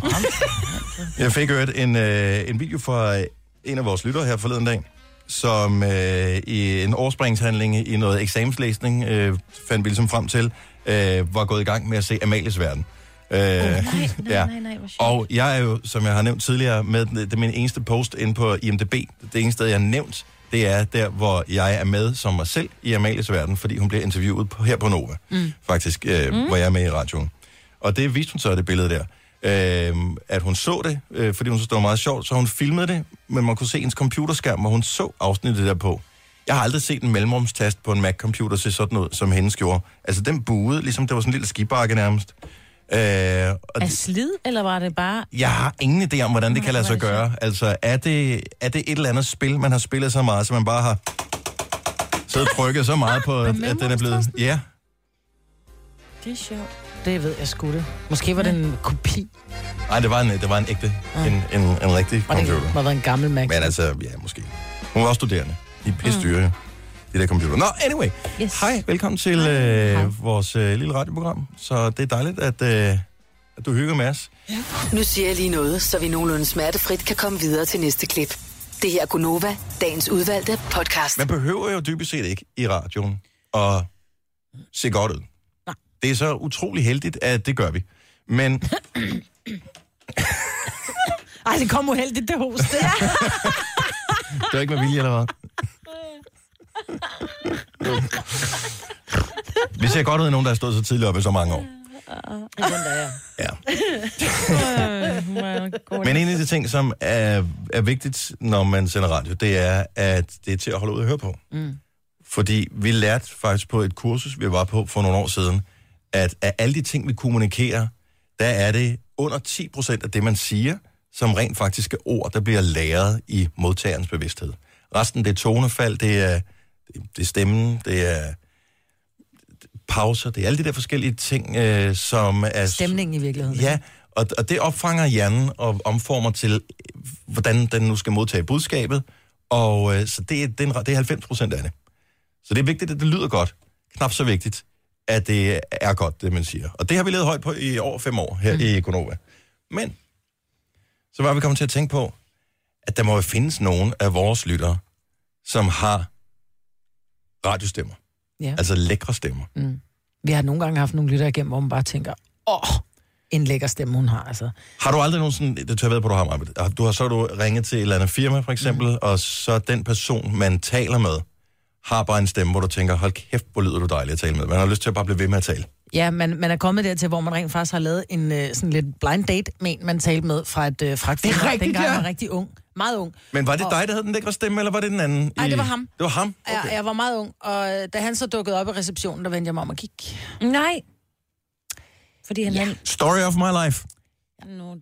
Jeg fik hørt en, øh, en video fra en af vores lyttere her forleden dag, som øh, i en årspringshandling i noget eksamenslæsning, øh, fandt vi ligesom frem til, øh, var gået i gang med at se Amalies Verden. Øh, nej, nej, ja. nej, nej, hvor sjovt. Og jeg er jo, som jeg har nævnt tidligere, med det er min eneste post inde på I M D B. Det eneste sted, jeg har nævnt, det er der, hvor jeg er med som mig selv i Amalies Verden, fordi hun bliver interviewet på, her på Nova, mm. faktisk, øh, mm. hvor jeg er med i radioen. Og det viste hun så, det billede der. Øh, at hun så det, øh, fordi hun synes, det var meget sjovt, så hun filmede det, men man kunne se ens computerskærm, hvor hun så afsnittet der på. Jeg har aldrig set en mellemrumstast på en Mac-computer se sådan ud, som hendes gjorde. Altså, den buede, ligesom det var sådan en lille skibakke nærmest. Øh, og er slid, eller var det bare... Jeg har ingen idé om, hvordan det kan lade sig gøre. Altså, er det, er det et eller andet spil, man har spillet så meget, så man bare har siddet og trykket så meget på, at den er blevet... Ja. Det er sjovt. Det ved jeg sgu det. Måske var det en kopi. Nej, det var en, det var en ægte, ja. en, en, en rigtig computer. Det var en gammel Mac. Men altså, ja, måske. Hun var også studerende. De er pisse dyre, mm. de der computer. Nå, anyway. Yes. Hej, velkommen til øh, vores øh, lille radioprogram. Så det er dejligt, at, øh, at du hygger med os. Ja. Nu siger jeg lige noget, så vi nogenlunde smertefrit kan komme videre til næste klip. Det her er Gunova, dagens udvalgte podcast. Man behøver jo dybest set ikke i radioen at se godt ud. Nej. Det er så utrolig heldigt, at det gør vi. Men... Ej, det kom uheldigt, det hoste. Det var ikke med vilje, eller hvad? Vi ser godt ud af nogen, der har stået så tidligt op i så mange år. Det er jeg. Ja. Men en af de ting, som er, er vigtigt, når man sender radio, det er, at det er til at holde ud og høre på. Mm. Fordi vi lærte faktisk på et kursus, vi var på for nogle år siden, at af alle de ting, vi kommunikerer, der er det under ti procent af det, man siger, som rent faktisk er ord, der bliver læret i modtagerens bevidsthed. Resten, det er tonefald, det er, det er stemmen, det er pauser, det er alle de der forskellige ting, øh, som er... Stemningen i virkeligheden. Ja, og, og det opfanger hjernen og omformer til, hvordan den nu skal modtage budskabet, og øh, så det er, det, er, det er halvfems procent af det. Så det er vigtigt, at det lyder godt. Knap så vigtigt, at det er godt, det man siger. Og det har vi levet højt på i over fem år her mm. i Gunova. Men så var vi kommet til at tænke på, at der må jo findes nogen af vores lyttere, som har radiostemmer. Ja. Altså lækre stemmer. Mm. Vi har nogle gange haft nogle lyttere igennem, hvor man bare tænker, åh, en lækker stemme, hun har. Altså. Har du aldrig nogensinde, det tør jeg ved på, du har, du har så du ringet til et eller andet firma, for eksempel, mm. og så den person, man taler med, har bare en stemme, hvor du tænker, hold kæft, hvor lyder du dejligt at tale med. Man har lyst til at bare blive ved med at tale. Ja, man, man er kommet dertil, hvor man rent faktisk har lavet en uh, sådan lidt blind date med en, man talte med fra et uh, fragtfirma. Det er rigtigt, dengang ja. jeg var rigtig ung. Meget ung. Men var det og... dig, der havde den lækre stemme, eller var det den anden? Nej, i... det var ham. Det var ham? Okay. Jeg, jeg var meget ung, og da han så dukkede op i receptionen, der vendte jeg mig om og kigge. Nej. Fordi han... Ja. Story of my life. Nå,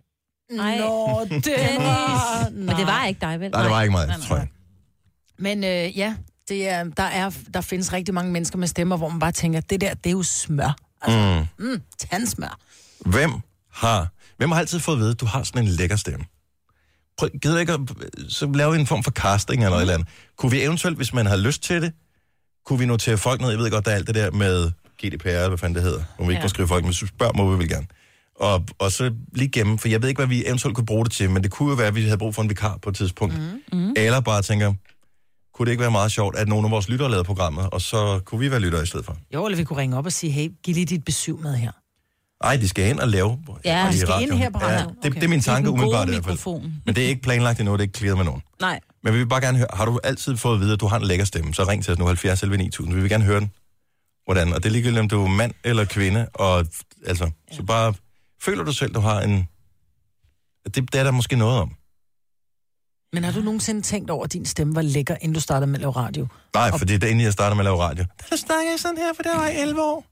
Nå det var... Men det var ikke dig, vel? Nej, det var ikke mig, tror jeg. Men øh, ja, det er, der, er, der findes rigtig mange mennesker med stemmer, hvor man bare tænker, det der, det er jo smør. Altså, mm. Mm, tandsmør. Hvem har, hvem har altid fået at vide, at du har sådan en lækker stemme? Prøv, gider ikke at så lave en form for casting eller mm. eller andet. Kunne vi eventuelt, hvis man har lyst til det, kunne vi notere folk ned? Jeg ved godt, der er alt det der med G D P R, hvad fanden det hedder. Må vi ikke ja. må skrive folk, men hvis du spørger, må vi vel gerne. Og, og så lige gennem, for jeg ved ikke, hvad vi eventuelt kunne bruge det til, men det kunne jo være, at vi havde brug for en vikar på et tidspunkt. Mm. Mm. Eller bare tænker, kunne det ikke være meget sjovt, at nogle af vores lyttere lavede programmet, og så kunne vi være lyttere i stedet for? Jo, eller vi kunne ringe op og sige, hey, giv lige dit besøg med her. Nej, de skal ind og lave. Ja, de skal ind her på radioen. Ja, det, okay. det er min tanke umiddelbart i hvert fald. Men det er ikke planlagt endnu, det er ikke clearet med nogen. Nej. Men vi vil bare gerne høre, har du altid fået at vide, at du har en lækker stemme, så ring til os nu halvfjerds elleve ni tusind. Vi vil gerne høre den. Hvordan? Og det er ligegyldigt, om du er mand eller kvinde, og altså, ja. Så bare føler du selv, du har en... Det, det er der måske noget om. Men har du nogensinde tænkt over, at din stemme var lækker, inden du startede med at lave radio? Nej, og... for det er inden jeg startede med at lave radio. Der snakker jeg sådan her, for der var jeg elleve år.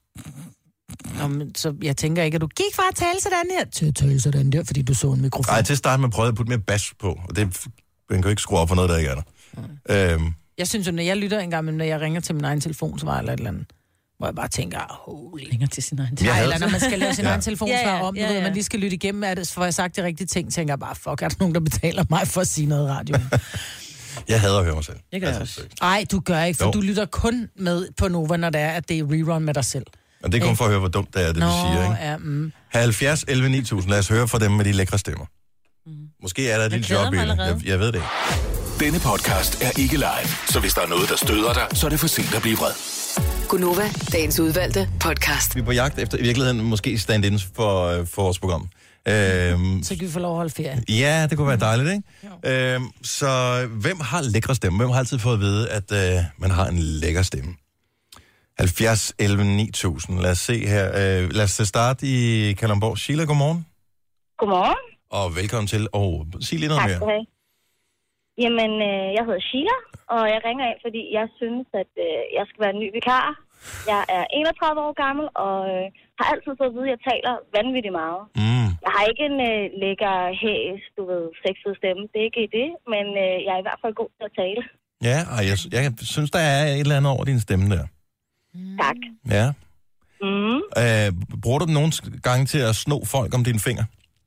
Nå, men, så jeg tænker ikke, at du gik fra at tale sådan her til at tale sådan der, fordi du så en mikrofon. Nej, til at starte med prøvede at putte mere bas på, og det man kan jo ikke skrue op for noget, der ikke er der. Mm. Øhm. Jeg synes jo, når jeg lytter engang, men når jeg ringer til min egen telefon, så var eller et eller andet, hvor jeg bare tænker, holy. Ringer til sin egen telefon. Nej, eller når man skal lave sin ja. egen telefonsvar ja, ja, om, ja, ja. Ved, man lige skal lytte igennem, er det, for jeg sagt de rigtige ting, tænker jeg bare, fuck, er der nogen, der betaler mig for at sige noget i radioen? Jeg hader at høre mig selv. Jeg gør altså, også. Nej, du gør ikke, for jo. Du lytter kun med på Nova, når det er, at det er rerun med dig selv. Og det er kun for at høre, hvor dumt det er, det Nå, vi siger, ikke? Ja, mm. halvfjerds elleve ni tusind, lad os høre fra dem med de lækre stemmer. Mm. Måske er der et lille job i det. Jeg, jeg ved det ikke. Denne podcast er ikke live, så hvis der er noget, der støder dig, så er det for sent at blive vred. Gunova, dagens udvalgte podcast. Vi er på jagt efter i virkeligheden måske stand-ins for, øh, for vores program. Øhm, Så kan vi få lov at holde ferie. ja, det kunne være dejligt, ikke? Øhm, så hvem har lækre stemme? Hvem har altid fået at vide, at øh, man har en lækker stemme? halvfjerds elleve ni tusind. Lad os se her. Øh, lad os starte i Kalundborg. Sheila, godmorgen. Godmorgen. Og velkommen til. Og sig lige noget Tak mere. skal du have. Jamen, øh, jeg hedder Sheila, og jeg ringer ind, fordi jeg synes, at øh, jeg skal være en ny vikar. Jeg er enogtredive år gammel, og øh, har altid fået at vide, at jeg taler vanvittigt meget. Mm. Jeg har ikke en øh, lækker, hæs, du ved, sexet stemme. Det er ikke det, men øh, jeg er i hvert fald god til at tale. Ja, og jeg, jeg synes, der er et eller andet over din stemme der. Mm. Tak. Ja. Mm. Øh, bruger du den nogle gange til at sno folk om dine fingre?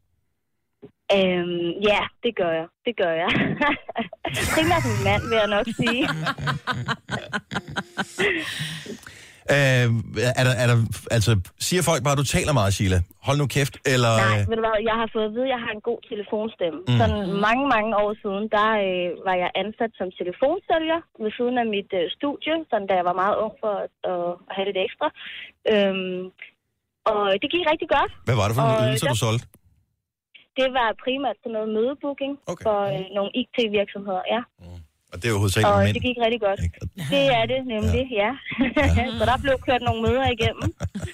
Øhm, ja, det gør jeg. Det gør jeg. Primært min mand, vil jeg nok sige. Øh, er der, er der, altså, siger folk bare, at du taler meget, Sheila? Hold nu kæft, eller... Nej, ved du hvad, jeg har fået at vide, at jeg har en god telefonstemme. Mm. Sådan mange, mange år siden, der øh, var jeg ansat som telefonsælger ved siden af mit øh, studie, sådan da jeg var meget ung for at, øh, at have lidt ekstra. Øhm, og det gik rigtig godt. Hvad var det for nogle og ydelser, der, du solgte? Det var primært sådan noget mødebooking okay. for øh, nogle I T-virksomheder, ja. Mm. Og det er jo hovedsageligt Og mænd. det gik rigtig godt. Det er det nemlig, ja. ja. Så der blev kørt nogle møder igennem.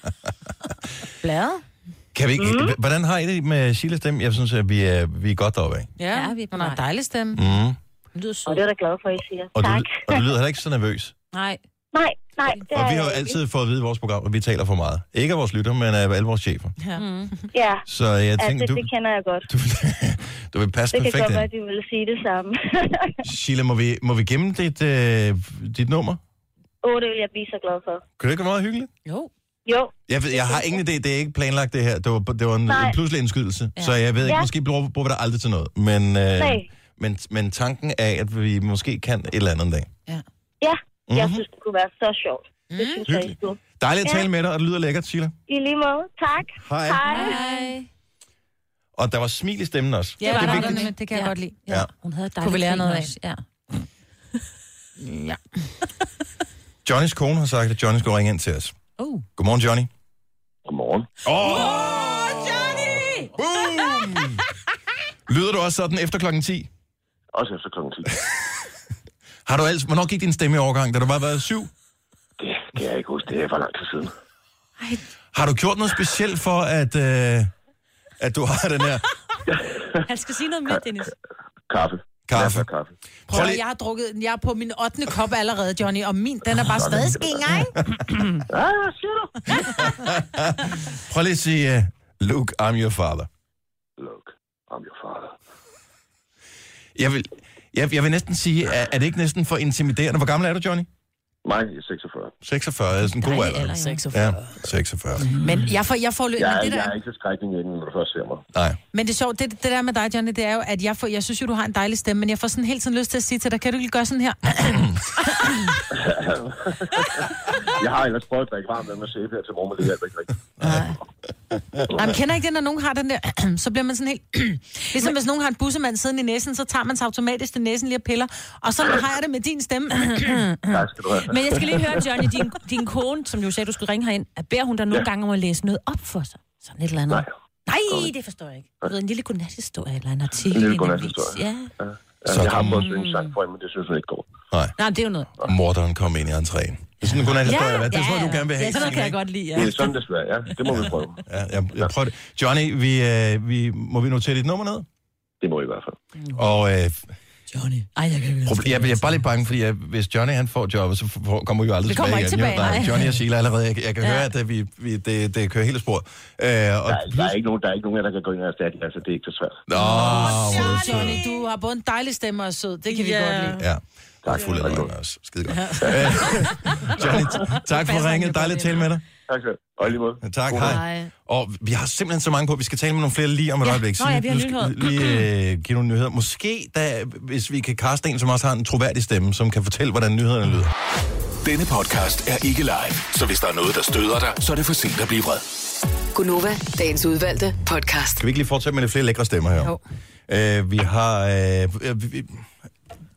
Blæret? Kan vi ikke, mm. Hvordan har I det med Sheilas stemme? Jeg synes, at vi er, vi er godt deroppe af. Ja, ja vi har en dejlig stemme. Mm. Det lyder sød. Og det er jeg da glad for, at I siger. Og tak. Du, og du lyder heller ikke så nervøs. Nej. Nej, nej. Det og vi er har jo altid fået at vide i vores program, at vi taler for meget. Ikke af vores lytter, men af alle vores chefer. Ja. Mm. Ja, så jeg tænker, altså, du, det kender jeg godt. Du, du vil passe det perfekt kan godt ind. være, at de vil sige det samme. Sheila, må vi, må vi gemme dit, øh, dit nummer? Åh, oh, det vil jeg blive så glad for. Kan det ikke være meget hyggeligt? Jo. Jo. Jeg, ved, jeg har ingen idé, det er ikke planlagt det her. Det var, det var en, en pludselig indskydelse, ja. Så jeg ved ikke, ja. måske bruger, bruger vi det aldrig til noget. Men, øh, men, men tanken er, at vi måske kan et eller andet en dag. Ja, ja. Mm-hmm. Jeg synes, det kunne være så sjovt. Mm. Det synes jeg, I skulle. Dejligt at ja. tale med dig, og det lyder lækkert, Sheila. I lige måde. Tak. Hej. Hej. Hej. Og der var smil i stemmen også. Ja, det, det, det, det kan jeg ja. godt lide. Ja. Ja. Hun havde dejligt. Kunne vi lære noget af? Ja. ja. Johnnys kone har sagt, at Johnny skulle ringe ind til os. Uh. Godmorgen, Johnny. Godmorgen. Åh! Oh! Oh, Johnny! Boom! Lyder du også sådan efter klokken ti? Også efter klokken ti. Har du altså, hvornår gik din stemme i overgang, da du bare været syv? Det kan jeg ikke huske, det er for lang tid siden. Ej. Har du gjort noget specielt for, at, øh, at du har den her? Han skal sige noget mere, Dennis. Kaffe. Kaffe. Kaffe. Prøv lige... Jeg har drukket, jeg er på min ottende kop allerede, Johnny, og min, den er bare stadig skinger, ikke? Ah, siger du? Prøv lige at sige, uh, Luke, I'm your father. Luke, I'm your father. Jeg vil, jeg, jeg vil næsten sige, er, er det ikke næsten for intimiderende? Hvor gammel er du, Johnny? Mig er seksogfyrre. seksogfyrre er sådan en god alder. seksogfyrre. Ja, seksogfyrre. Men jeg får, jeg får løb. Jeg, men det jeg der... er ikke så skrækning inden, når du først ser mig. Nej. Men det er sjovt, det, det der med dig, Johnny, det er jo, at jeg, får, jeg synes jo, du har en dejlig stemme, men jeg får sådan helt sådan lyst til at sige til dig, kan du ikke gøre sådan her? Jeg har ellers prøvet at drikke varmt med mig sæbe her til morgen, men det hjælper ikke rigtigt. Nej, man kender ikke det, når nogen har den der, så bliver man sådan helt... Ligesom hvis nogen har en bussemand siden i næsen, så tager man sig automatisk til næsen lige og piller. Og så har jeg det med din stemme. Tak skal du have. Men jeg skal lige høre, Johnny, din, din kone, som jo sagde, du skulle ringe herind, beder hun dig nogle ja. gange om at læse noget op for sig? Sådan et eller andet. Nej. Nej, det forstår jeg ikke. Du ved, en lille godnathistorie eller en artikel. En lille godnathistorie. Ja. ja. ja jeg har prøvet at synge en sang for hende, men det synes hun ikke går. Nej. Nej, det er jo noget. Morderen kom ind i entréen. Det er sådan en godnathistorie, hvad? Det ja, tror jeg, du gerne vil have. Ja, sådan kan jeg godt lide, ja. Det er sådan desværre, ja. Det må vi prøve. Ja, jeg, jeg prøver det. Johnny, vi, øh, vi, må vi notere dit nummer ned? Det må vi i hvert fald. Og... Øh, Johnny. Ej, jeg kan Proble- jeg, jeg er bare lidt bange, fordi jeg, hvis Johnny han får jobbet, så får, kommer vi jo aldrig det kommer tilbage. Ikke tilbage nej. Johnny og Sheila allerede. Jeg, jeg kan ja. høre, at vi, vi, det, det kører hele sporet. Øh, og der, der, er ikke nogen, der er ikke nogen, der kan gå ind og erstatte, altså det er ikke så svært. Nå, oh, Johnny, du har både en dejlig stemme og sød. Det kan vi yeah. godt lide. Ja. Tak for det, også. Skide godt. Johnny, tak for ringet. Dejligt at tale med dig. Tak skal du. Og lige måde. Tak, hej. Og vi har simpelthen så mange på. Vi skal tale med nogle flere lige om et ja. øjeblik. Nå, ja, vi har nyheder. Lige uh, give nogle nyheder. Måske, da, hvis vi kan kaste en, som også har en troværdig stemme, som kan fortælle, hvordan nyhederne lyder. Denne podcast er ikke live, så hvis der er noget, der støder dig, så er det for sent at blive vred. Gunova, dagens udvalgte podcast. Kan vi ikke lige fortsætte med lidt flere lækre stemmer her? Jo. Uh, vi har... Uh, vi,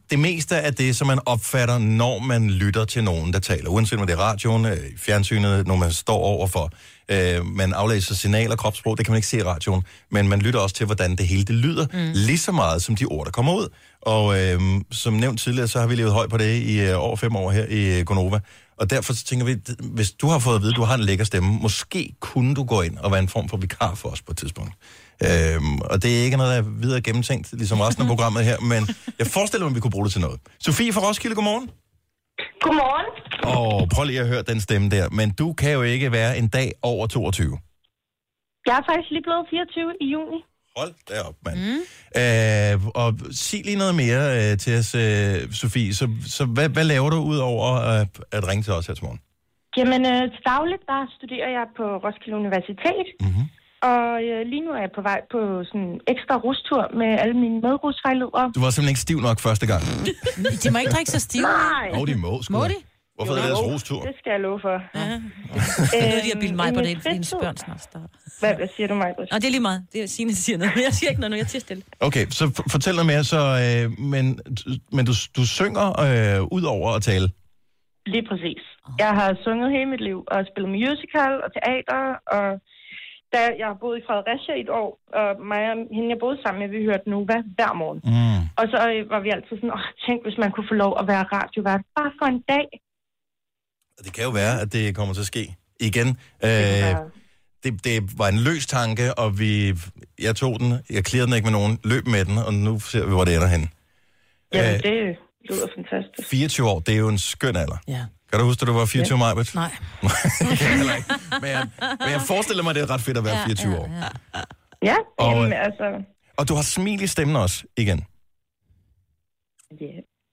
det meste af det, som man opfatter, når man lytter til nogen, der taler, uanset om det er radioen, øh, fjernsynet, når man står overfor, øh, man aflæser signaler, kropssprog, det kan man ikke se i radioen, men man lytter også til, hvordan det hele det lyder, mm. lige så meget som de ord, der kommer ud. Og øh, som nævnt tidligere, så har vi levet højt på det i øh, over fem år her i øh, Gonova. Og derfor så tænker vi, hvis du har fået at vide, at du har en lækker stemme, måske kunne du gå ind og være en form for vikar for os på et tidspunkt. Øhm, og det er ikke noget, der er videre gennemtænkt, ligesom resten af programmet her, men jeg forestiller mig, at vi kunne bruge det til noget. Sofie fra Roskilde, godmorgen. Godmorgen. Og prøv lige at høre den stemme der, men du kan jo ikke være en dag over toogtyve. Jeg er faktisk lige blevet fireogtyve i juni. Hold da op, mand. Mm. Øh, og sig lige noget mere øh, til os, øh, Sofie. Så, så hvad, hvad laver du ud over øh, at ringe til os her til morgen? Jamen, øh, til dagligt, der studerer jeg på Roskilde Universitet. Mm-hmm. Og øh, lige nu er jeg på vej på sådan en ekstra rustur med alle mine medrusvejledere. Du var simpelthen ikke stiv nok første gang. De må ikke drikke så stiv. Nej. Åh, oh, de må, sgu. Må de? Hvorfor jo, er det deres rustur? Det skal jeg love for. Ja. Det er noget, de har bildt mig på det, fordi hendes børn snart starter. Hvad, hvad siger du, mig? Nå, det er lige meget. Det er Signe, der siger noget. Jeg siger ikke noget, jeg siger stille. Okay, så f- fortæl noget mere. Så, øh, men men du, du synger øh, ud over at tale? Lige præcis. Jeg har sunget hele mit liv og spillet musical og teater. Og da jeg har boet i Fredericia i et år, og mig og hende, jeg boede sammen med, vi hørte Nova hver morgen. Mm. Og så øh, var vi altid sådan, åh, tænk, hvis man kunne få lov at være radiovært bare for en dag. Det kan jo være, at det kommer til at ske igen. Øh, det, det var en løs tanke, og vi, jeg tog den, jeg klirrede den ikke med nogen, løb med den, og nu ser vi, hvor det ender henne. Jamen, øh, det lyder fantastisk. fireogtyve år, det er jo en skøn alder. Ja. Kan du huske, at du var fireogtyve, ja. Majbert? Nej. Det kan jeg ikke. Men jeg, men jeg forestiller mig, at det er ret fedt at være fireogtyve ja, ja, år. ja. Ja, og, jamen, altså... Og du har smil i stemmen også, igen. Ja.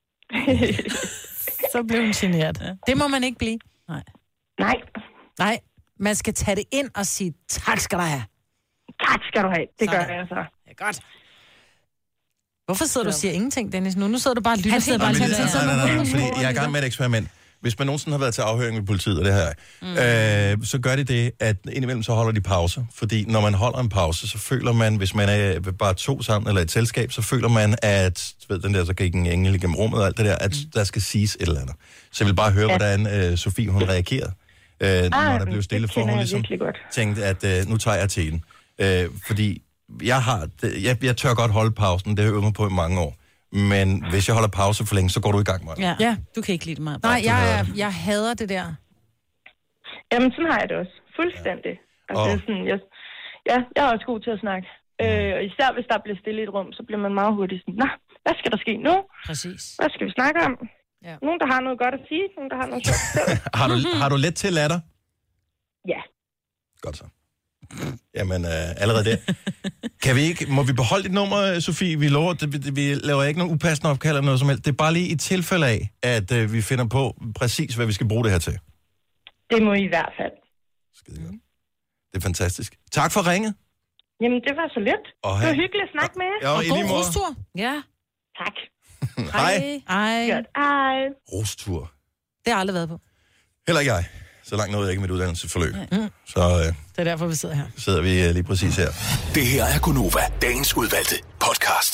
Så blev hun generet. Ja. Det må man ikke blive. Nej. Nej. Nej, man skal tage det ind og sige, tak skal du have. Tak skal du have. Det Sådan. gør jeg så. Ja, godt. Hvorfor sidder du og siger ingenting, Dennis? Nu, nu sidder du bare og lytter. Han sidder bare og Nej, lytter. nej, nej, nej, fordi jeg er i gang med et eksperiment. Hvis man nogensinde har været til afhøring med politiet, og det her, mm. øh, så gør de det, at indimellem så holder de pause. Fordi når man holder en pause, så føler man, hvis man er bare to sammen eller et selskab, så føler man, at ved den der, så gik en engel igennem rummet og alt det der, at mm. der skal siges et eller andet. Så jeg vil bare høre, ja. hvordan øh, Sofie, hun reagerede, øh, ah, når der blev stille for, hun ligesom tænkte, at øh, nu tager jeg til den. Øh, fordi jeg har, det, jeg, jeg tør godt holde pausen, det har jeg øvet mig på i mange år. Men hvis jeg holder pause for længe, så går du i gang med det. Ja. ja, du kan ikke lide det meget. Nej, jeg, jeg, jeg hader det der. Jamen, sådan har jeg det også. Fuldstændig. Ja. Altså, og... det er sådan, jeg, ja, jeg er også god til at snakke. Mm. Øh, og især hvis der bliver stille i et rum, så bliver man meget hurtigt sådan, nå, hvad skal der ske nu? Præcis. Hvad skal vi snakke om? Ja. Nogen, der har noget godt at sige, nogen, der har noget sjovt at sige. har, du, har du let til latter? Ja. Godt så. Jamen, øh, allerede det. Kan vi ikke, må vi beholde dit nummer, Sofie? Vi lover, det, vi laver ikke nogen upassende opkald eller noget som helst. Det er bare lige i tilfælde af, at øh, vi finder på præcis, hvad vi skal bruge det her til. Det må I i hvert fald. Skide godt. Det er fantastisk. Tak for ringet. Jamen, det var så lidt. Og det var hyggeligt at snakke med jer. Ja, og, og god rustur. Ja. Tak. Hej. Hej. Godt. Hej. Rustur. Det har jeg aldrig været på. Heller ikke jeg. Så langt nåede jeg ikke mit uddannelsesforløb. Mm. Så øh, det er derfor, vi sidder her. sidder vi øh, lige præcis her. Det her er Gonova, dagens udvalgte podcast.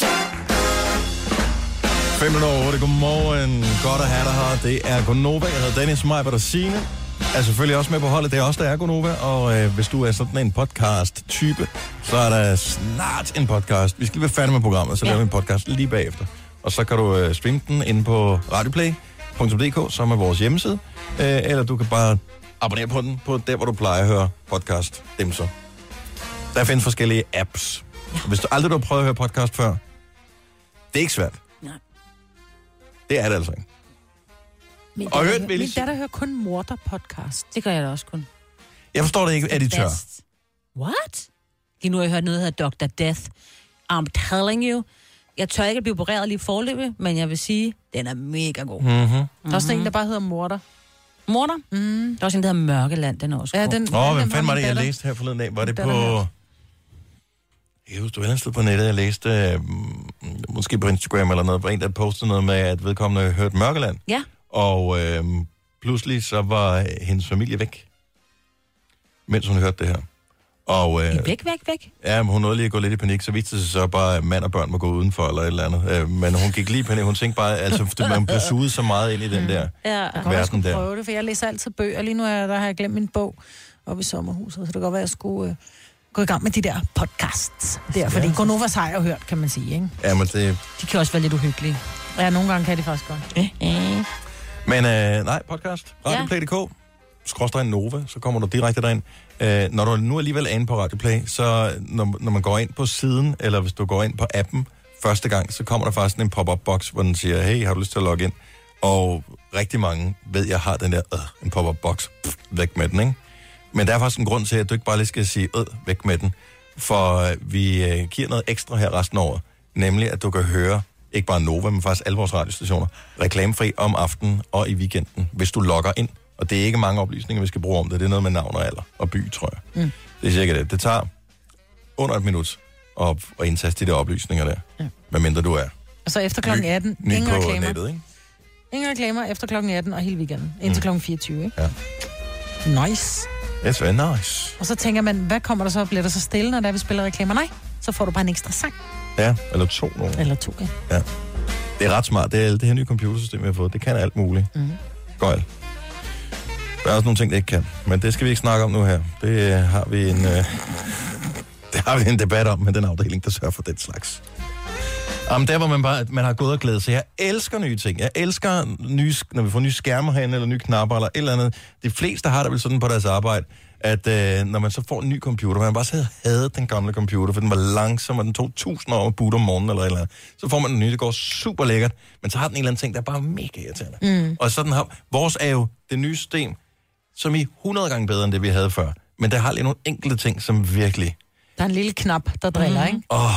fem minutter over otte. Godmorgen. Godt at have dig her. Det er Gonova. Jeg hedder Dennis, Majbert og Signe. Er selvfølgelig også med på holdet. Det er også der er Gonova. Og øh, hvis du er sådan en podcast-type, så er der snart en podcast. Vi skal lige være færdige med programmet, så ja. laver vi en podcast lige bagefter. Og så kan du øh, streame den inde på radioplay punktum d k, som er vores hjemmeside. Øh, eller du kan bare abonnere på den, på der, hvor du plejer at høre podcast. Dem så. Der findes forskellige apps. Ja. Hvis du aldrig har prøvet at høre podcast før, det er ikke svært. Nej. Det er det altså ikke. Min og datter, hørt, min datter hører kun morder-podcast. Det gør jeg da også kun. Jeg forstår det ikke, at de tør. What? Lige nu har jeg hørt noget, der hedder doktor Death. I'm telling you. Jeg tør ikke at blive opereret lige forløbet, men jeg vil sige, den er mega god. Mm-hmm. Der er også en, der bare hedder morder. Morder? Mm. Der er også en, der hedder Mørkeland, den er også ja, god. den, Åh, oh, hvem fanden var det, jeg læste her forleden dag? Var det på... Jeg husker, du var et sted på nettet, jeg læste, uh, måske på Instagram eller noget, hvor en, der postede noget med, at vedkommende hørte Mørkeland. Ja. Og øh, pludselig så var hendes familie væk, mens hun hørte det her. Og, øh, væk, væk, væk. Ja, men hun nåede lige at gå lidt i panik, så viste det sig så bare, at mand og børn må gå udenfor, eller et eller andet. Øh, men hun gik lige i panik. Hun tænkte bare, altså, man blev suget så meget ind i den der ja, verden der. Prøve det, for jeg læser altid bøger. Lige nu er, der har jeg glemt min bog oppe i sommerhuset, så det kan godt være, at jeg skulle øh, gå i gang med de der podcasts der. Fordi ja. Gonovas har jeg hørt, kan man sige, ikke? Ja, men det... De kan også være lidt uhyggelige. Ja, nogle gange kan de faktisk godt. Øh, øh. Men øh, nej, podcast. Radioplay punktum d k. Skråstrej Nova, så kommer du direkte derind. Øh, når du nu alligevel er inde på Radioplay, så når, når man går ind på siden, eller hvis du går ind på appen første gang, så kommer der faktisk en pop-up-boks, hvor den siger, hey, har du lyst til at logge ind? Og rigtig mange ved, jeg har den der, øh, en pop-up-boks, pff, væk med den, ikke? Men der er faktisk en grund til, at du ikke bare lige skal sige, øh, væk med den. For øh, vi øh, giver noget ekstra her resten af året, nemlig at du kan høre, ikke bare Nova, men faktisk alle vores radiostationer, reklamefri om aftenen og i weekenden, hvis du logger ind. Og det er ikke mange oplysninger, vi skal bruge om det. Det er noget med navn og alder og by, tror jeg. Mm. Det er cirka det. Det tager under et minut at, at indtaste de der oplysninger der. Ja. Hvad mindre du er. Og så efter klokken atten, ny, ny ingen reklamer. Nettet, ikke? Ingen reklamer efter klokken atten og hele weekenden. Indtil mm. klokken fireogtyve, ikke? Ja. Nice. It's very nice. Og så tænker man, hvad kommer der så? Bliver der så stille, når der vi spiller reklamer? Nej, så får du bare en ekstra sang. Ja, eller to. Nogen. Eller to, ja. ja. Det er ret smart. Det er det her nye computersystem, vi har fået. Det kan alt muligt. Mm. Gøjl. Der er også nogle ting, det ikke kan. Men det skal vi ikke snakke om nu her. Det øh, har vi en, øh, det har vi en debat om med den afdeling, der sørger for den slags. Jamen, der hvor man bare man har gået og glædet sig. Jeg elsker nye ting. Jeg elsker, nye, når vi får nye skærmer herinde, eller nye knapper, eller et eller andet. De fleste har det vel sådan på deres arbejde, at øh, når man så får en ny computer, man bare så havde hadet den gamle computer, for den var langsom, og den tog tusind år at boote om morgenen, eller et eller andet. Så får man den nye, det går super lækkert, men så har den en eller anden ting, der er bare mega irriterende. Mm. Og sådan har vores er jo det nye system, som i hundrede gange bedre end det, vi havde før. Men der har lige nogle enkelte ting, som virkelig... Der er en lille knap, der driller, mm. ikke? Åh...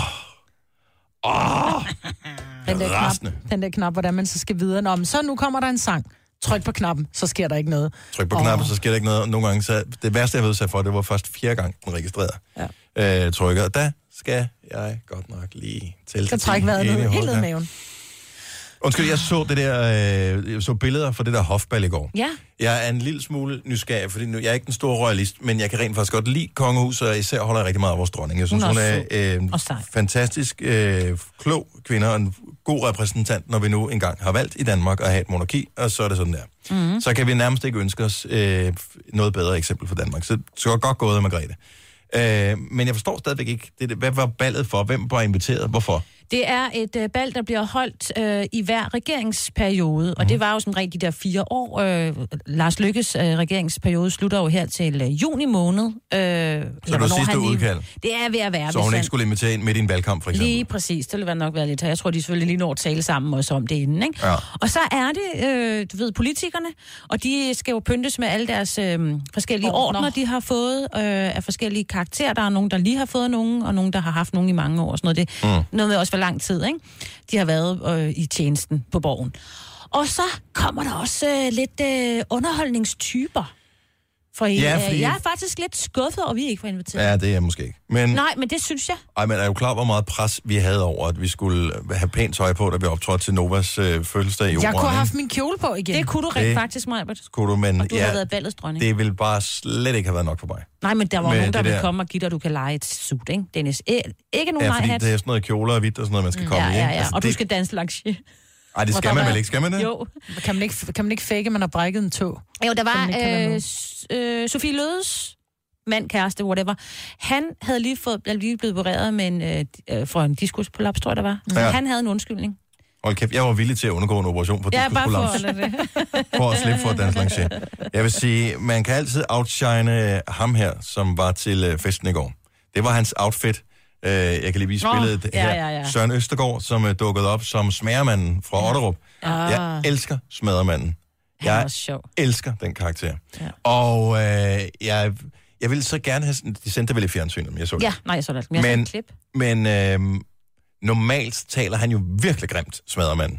Åh! Den der knap, den der knap, hvordan man så skal videre. Nå, men så nu kommer der en sang. Tryk på knappen, så sker der ikke noget. Tryk på oh. knappen, så sker der ikke noget. Nogle gange, så det værste, jeg ved sig for, det var først fjerde gang, den registrerede ja. øh, trykker. Der skal jeg godt nok lige tælle til. Så træk vejret ned, helt ned i maven. Undskyld, jeg så det der, øh, jeg så billeder fra det der hofbal i går. Ja. Jeg er en lille smule nysgerrig, fordi nu, jeg er ikke den store royalist, men jeg kan rent faktisk godt lide kongehuset, og især holder jeg rigtig meget af vores dronning. Jeg synes, hun er, hun er øh, fantastisk øh, klog kvinde og en god repræsentant, når vi nu engang har valgt i Danmark at have et monarki, og så er det sådan der. Mm-hmm. Så kan vi nærmest ikke ønske os øh, noget bedre eksempel for Danmark. Så det var godt gået af Margrethe. Øh, men jeg forstår stadigvæk ikke, det, hvad var ballet for? Hvem var inviteret? Hvorfor? Det er et øh, bal, der bliver holdt øh, i hver regeringsperiode, mm. og det var jo som regel de der fire år. Øh, Lars Løkkes øh, regeringsperiode slutter jo her til øh, juni måned. Øh, så det var sidste lige... udkald? Det er ved at være. Så hun ikke skulle invitere ind midt i en valgkamp, for eksempel? Lige præcis, det ville nok være lidt. Jeg tror, de selvfølgelig lige når at tale sammen også om det inden, ikke? Ja. Og så er det, øh, du ved, politikerne, og de skal jo pyntes med alle deres øh, forskellige ordner, de har fået øh, af forskellige karakterer. Der er nogen, der lige har fået nogen, og nogen, der har haft nogen i mange år. Sådan noget, det, mm. noget med også lang tid, ikke? De har været øh, i tjenesten på borgen. Og så kommer der også øh, lidt øh, underholdningstyper. For ja, øh, fordi... jeg er faktisk lidt skuffet, og vi ikke får inviteret. Ja, det er jeg måske ikke. Men... Nej, men det synes jeg. Ej, men er jo klar, hvor meget pres vi havde over, at vi skulle have pænt tøj på, da vi optrådte til Novas øh, fødselsdag i Jeg Operan, kunne have haft min kjole på igen. Det kunne du rent faktisk, Majbert. Kunne du, men og du ja, har været ballets dronning. Det ville bare slet ikke have været nok for mig. Nej, men der var med nogen, der ville der... komme og give dig, du kan lege et suit, ikke, Dennis? Æ, ikke nogen ja, nej-hat. Ja, fordi det er sådan noget kjoler og hvidt og sådan noget, man skal mm. komme ja, i. Ja, ja, altså, og det... du skal danse lancier. Ej, det skal man vel ikke, skal man det? Jo. Kan man ikke, kan man ikke fake, man har brækket en tog? Jo, der var øh, øh, Sofie Lødes mand, kæreste, whatever. Han havde lige, fået, lige blevet opereret med en, øh, for en diskuspolaps, tror jeg, der var. Ja. Han havde en undskyldning. Hold kæft, jeg var villig til at undergå en operation for ja, diskuspolaps. Ja, bare for, for at slippe for at danse lancier. Jeg vil sige, man kan altid outshine ham her, som var til festen i går. Det var hans outfit. Jeg kan lige vise oh, billedet ja, her. Ja, ja. Søren Østergaard, som er dukket op som smagermanden fra ja. Otterup. Ah. Jeg elsker smagermanden. Jeg elsker den karakter. Ja. Og øh, jeg, jeg ville så gerne have... De sendte vel i fjernsynet, jeg så det. Ja, nej, jeg så det. Jeg men, så klip. Men øh, normalt taler han jo virkelig grimt, smagermanden.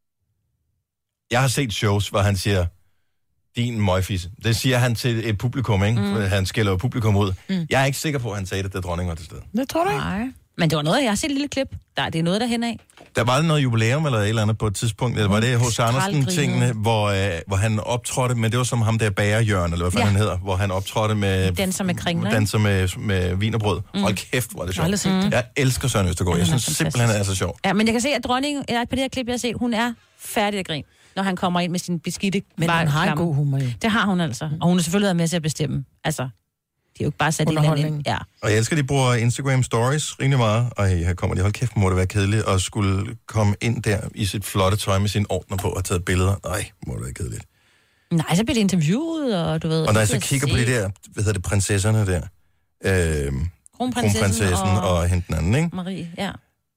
Jeg har set shows, hvor han siger... Din møgfisse. Det siger han til et publikum, ikke? Mm. Han skælder jo publikum ud. Mm. Jeg er ikke sikker på, at han sagde det, da dronningen var til stede. Det tror du ikke? Nej. Men det var noget, jeg har set et lille klip. Der, det er noget derhen af. Der var noget jubilæum eller et eller andet på et tidspunkt, eller var det H C Andersen-tingene, hvor, øh, hvor han optrådte, men det var som ham der bagerjørn, eller hvad fanden ja. han hedder, hvor han optrådte med... Danser med kringler. Danser med, med vin og brød. Mm. Hold kæft, hvor er det sjovt. Mm. Jeg elsker Søren Østergaard. Jeg synes simpelthen, han er så sjov. Ja, men jeg kan se, at dronningen, på det her klip, jeg har set, hun er færdig at grine, når han kommer ind med sin beskidte... Men hun har en god humor, jo. Det har hun altså. Og hun har selvfølgelig været med til at bestemme. Altså... De er jo ikke bare sat i hinanden. Ja. Og jeg elsker, at de bruger Instagram Stories rimelig meget. Og her kommer de, hold kæft, må det være kedeligt at skulle komme ind der i sit flotte tøj med sine ordner på og taget billeder. Nej, må det være kedeligt. Nej, så bliver det interviewet, og du ved... Og når jeg så kigger se. på de der, hvad hedder det, prinsesserne der. Øh, Kronprinsessen og, og hende den anden, ikke? Marie, ja.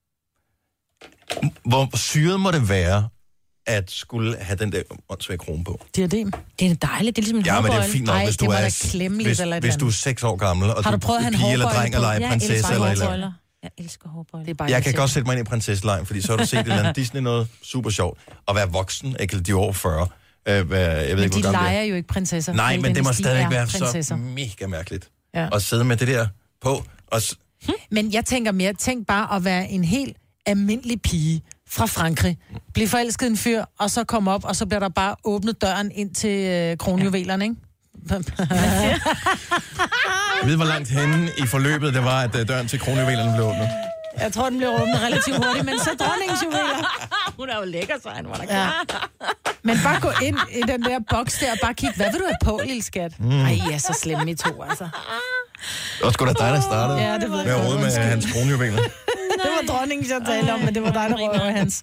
Hvor syret må det være, at skulle have den der åndssvage krone på? Diadem. Det er dejligt, det er ligesom en ja, hårbøjle. Ja, men det er fint nok, hvis du er, hvis, eller hvis du er seks år gammel, og har du, du er pige eller dreng eller leger prinsesse eller eller Jeg elsker hårbøjle. Det er bare jeg kan godt sætte mig ind i prinsesselejen, fordi så har du set et eller andet Disney noget super sjovt. At være voksen, ikke de over fyrre. Øh, jeg ved men ikke, de leger jo ikke prinsesser. Nej, men det må stadigvæk være prinsesser. Så mega mærkeligt. Ja. At sidde med det der på. Og s- hm? Men jeg tænker mere, tænk bare at være en helt almindelig pige fra Frankrig, blive forelsket en fyr, og så komme op, og så bliver der bare åbnet døren ind til øh, kronjuvelerne, ikke? Jeg ved, hvor langt henne i forløbet det var, at uh, døren til kronjuvelerne blev åbnet. Jeg tror, den blev åbnet relativt hurtigt, men så dronningens juveler. Hun er jo lækker, så han var der klar. Ja. Men bare gå ind i den der boks der, og bare kigge, hvad vil du have på, lille skat? Mm. Ej, I er så slemme i to, altså. Det var sgu da dig, der startede. Ja, det ved jeg. Med at rode med hans kronjuveler. Det var dronningen, jeg talte om, men det var dig, der røver hans.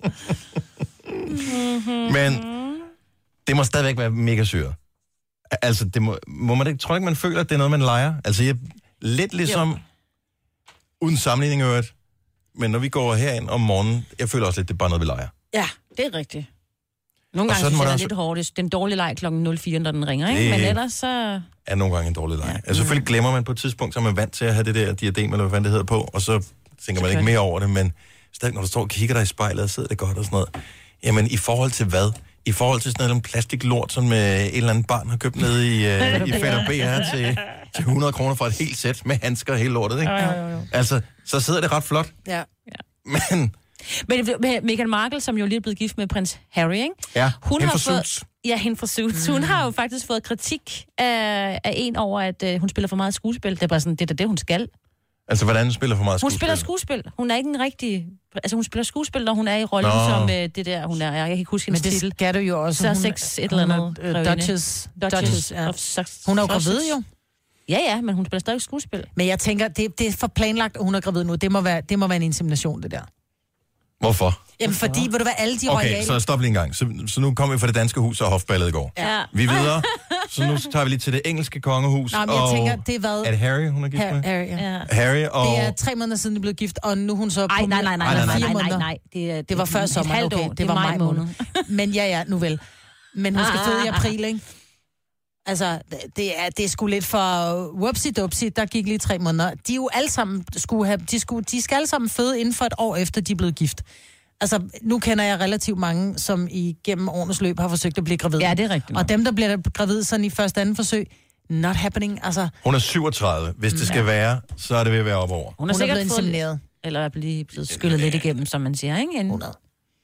Men det må stadigvæk være mega syret. Altså, det må, må man ikke, tror ikke, man føler, at det er noget, man leger? Altså, jeg, lidt ligesom, jo. Uden sammenligning i øvrigt, men når vi går herind om morgenen, jeg føler også lidt, det er bare noget, vi leger. Ja, det er rigtigt. Nogle gange synes jeg, det er lidt hårdt. Den dårlige leg klokken nul fire, når den ringer, ikke? Det men ellers så... er nogle gange en dårlig leg. Ja. Altså, selvfølgelig glemmer man på et tidspunkt, så er man vant til at have det der diadem, eller hvad fanden det hedder på, og så tænker man ikke mere over det, men stadig, når du står og kigger dig i spejlet, og sidder det godt og sådan noget. Jamen, i forhold til hvad? I forhold til sådan noget plastiklort, som øh, et eller andet barn har købt nede i, øh, i Fed og B her til, til hundrede kroner for et helt sæt med handsker og hele lortet, ikke? Jo, jo, jo. Altså, så sidder det ret flot. Ja. Men... Men Meghan Markle, som jo lige er blevet gift med prins Harry, ikke? Ja, hun hende har for fået, Suits. Ja, hende for Suits. Mm. Hun har jo faktisk fået kritik af, af en over, at øh, hun spiller for meget skuespil. Det er bare sådan, det er det, hun skal. Altså, hvordan spiller for meget skuespil? Hun spiller skuespil. Hun er ikke en rigtig... Altså, hun spiller skuespil, når hun er i rollen Nå. som øh, det der, hun er... Jeg kan ikke huske hendes titel. Men det skal du jo også. Så sex et eller andet. Uh, Duchess. Duchess, ja. Hun er jo gravid, jo. Ja, ja, men hun spiller stadig skuespil. Men jeg tænker, det, det er for planlagt, at hun er gravid nu. Det må være, det må være en insemination, det der. Hvorfor? Jamen, fordi, vil du være alle de okay, royale... så stop lige en gang. Så, så nu kommer vi fra det danske hus og hofballet i går. Ja. Vi er videre. Så nu tager vi lige til det engelske kongehus. Nej, men jeg tænker, det er hvad... Er det Harry, hun er gift med? Harry, ja. Harry og... Det er tre måneder siden, de blev gift, og nu er hun så... Ej, nej, nej, nej, nej, nej, nej, nej, nej. Det, er, det var før sommeren, okay. Det, det var maj måned. Men ja, ja, nu vel. Men hun skal føde i april, ikke? Altså, det er, det er sgu lidt for whoopsie-dupsie, der gik lige tre måneder. De er jo alle sammen skulle have... De, skulle, de skal alle sammen føde inden for et år efter, de er blevet gift. Altså, nu kender jeg relativt mange, som igennem årenes løb har forsøgt at blive gravid. Ja, det er rigtigt. Og dem, der bliver gravid sådan i første anden forsøg, not happening, altså... Hun er syvogtredive. Hvis det skal ja. være, så er det ved at være op over. Hun er, hun er blevet insemineret. Eller er blevet, blevet skyllet lidt igennem, som man siger, ikke? hundrede.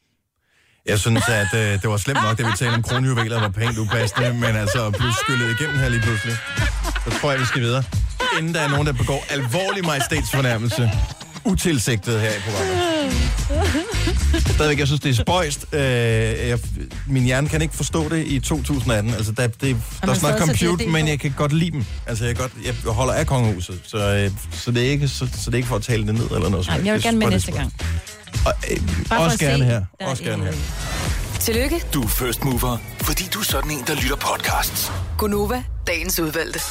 Jeg synes, at øh, det var slemt nok, da vi talte om kronjuveler, var pænt upassende, men altså at blive skyllet igennem her lige pludselig. Så tror jeg, vi skal videre. Inden der er nogen, der begår alvorlig majestætsfornærmelse. Utilsigtet her i programmet. Stadigvæk, jeg synes, det er spøjst. Øh, jeg, min hjerne kan ikke forstå det i to tusind atten. Altså, der, det, der er snart computer, men jeg kan godt lide dem. Altså, jeg, godt, jeg holder af kongehuset, så, øh, så, det er ikke, så, så det er ikke for at tale det ned eller noget. Nej, jeg vil gerne med næste gang. Og, øh, også gerne her. Også gerne her. Tillykke. Du er first mover, fordi du er sådan en, der lytter podcasts. Gunova, dagens udvalgte.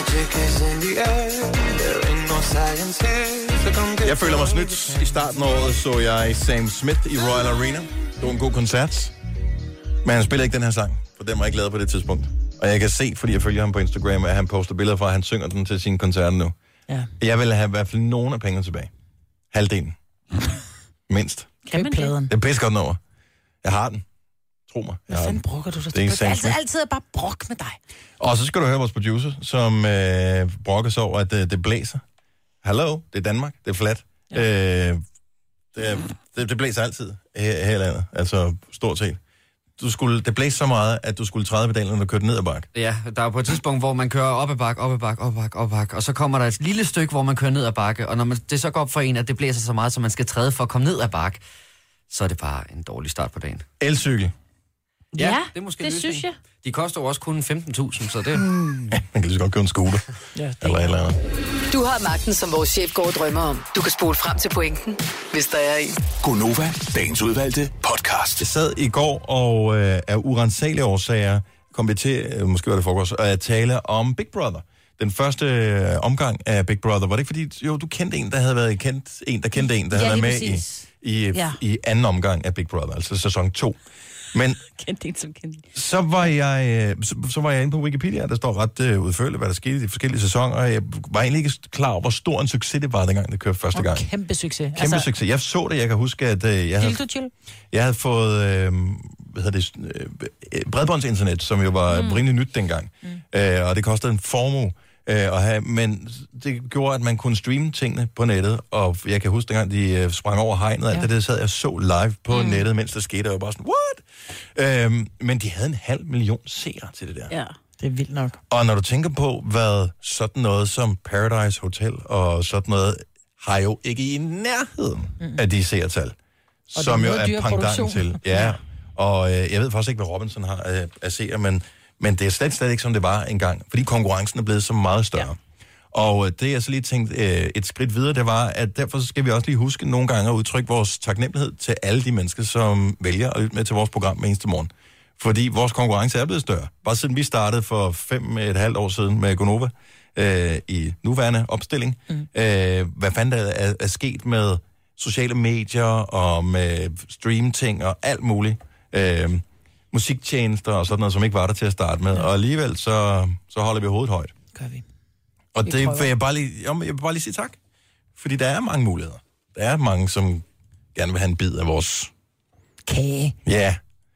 Jeg føler mig snydt. I starten af året så jeg Sam Smith i Royal Arena. Det var en god koncert. Men han spiller ikke den her sang, for den var ikke lavet på det tidspunkt. Og jeg kan se, fordi jeg følger ham på Instagram, at han poster billeder fra, at han synger den til sine koncerter nu. Ja. Jeg vil have i hvert fald nogle af pengene tilbage. Halvdelen. Mindst. Kan man det? Det er pisse godt nummer. Jeg har den. Tro mig. Hvad fanden brokker du så? Det er, det er altid, altid bare brok med dig. Og så skal du høre vores producer, som øh, brokker sig over, at øh, det blæser. Hallo, det er Danmark, det er flat. Ja. Øh, det, det, det blæser altid her, her i landet, altså stort set. Du skulle, det blæste så meget, at du skulle træde pedalen, når du kørte ned ad bakke. Ja, der er på et tidspunkt, hvor man kører op ad bakke, op ad bakke, op ad bakke, op ad bakke, og så kommer der et lille stykke, hvor man kører ned ad bakke, og når man, det så går op for en, at det blæser så meget, så man skal træde for at komme ned ad bakke, så er det bare en dårlig start på dagen. Elcykel. Ja, det, er måske det synes jeg. De koster jo også kun femten tusind, så det... Mm. Ja, man kan lige så godt købe en scooter. Ja, eller eller andet. Du har magten, som vores chef går og drømmer om. Du kan spole frem til pointen, hvis der er en. Gonova, dagens udvalgte podcast. Jeg sad i går, og øh, af urensagelige årsager kom vi til, øh, måske var det foregårs, at tale om Big Brother. Den første øh, omgang af Big Brother. Var det ikke fordi, jo, du kendte en, der havde været kendt, en, der kendte en, der Ja, havde været lige med i, i, Ja. i anden omgang af Big Brother, altså sæson to. Men Kendte en som kendte. så var jeg øh, så, så var jeg inde på Wikipedia, der står ret øh, udførligt, hvad der skete i de forskellige sæsoner, og jeg var egentlig ikke klar over, hvor stor en succes det var, dengang det kørte første Og gang. kæmpe succes. Kæmpe altså, succes. Jeg så det, jeg kan huske, at øh, jeg, havde, jeg havde fået øh, hvad hedder det, øh, bredbåndsinternet, som jo var mm. rimelig nyt dengang, mm. øh, og det kostede en formue øh, at have, men det gjorde, at man kunne streame tingene på nettet, og jeg kan huske, dengang de øh, sprang over hegnet, ja. alt det der sad jeg så live på mm. nettet, mens der skete, og jeg var bare sådan, what? Øhm, men de havde en halv million seere til det der. Ja, det er vildt nok. Og når du tænker på, hvad sådan noget som Paradise Hotel og sådan noget, har jo ikke i nærheden mm. af de seertal, som jo er pangdangen til. Ja, ja. Og øh, jeg ved faktisk ikke, hvad Robinson har af, af seere, men, men det er slet, slet ikke, som det var engang, fordi konkurrencen er blevet så meget større. Ja. Og øh, det, jeg så lige tænkte øh, et skridt videre, det var, at derfor skal vi også lige huske nogle gange at udtrykke vores taknemmelighed til alle de mennesker, som vælger at lytte med til vores program hver eneste morgen. Fordi vores konkurrence er blevet større. Bare siden vi startede for fem et halvt år siden med Gonova øh, i nuværende opstilling. Mm. Øh, hvad fanden der er, er sket med sociale medier og med streamting og alt muligt. Øh, musiktjenester og sådan noget, som ikke var der til at starte med. Og alligevel så, så holder vi hovedet højt. Gør vi. Og vi det vil jeg bare lige, jeg vil bare lige sige tak. Fordi der er mange muligheder. Der er mange, som gerne vil have en bid af vores... Kage. Ja.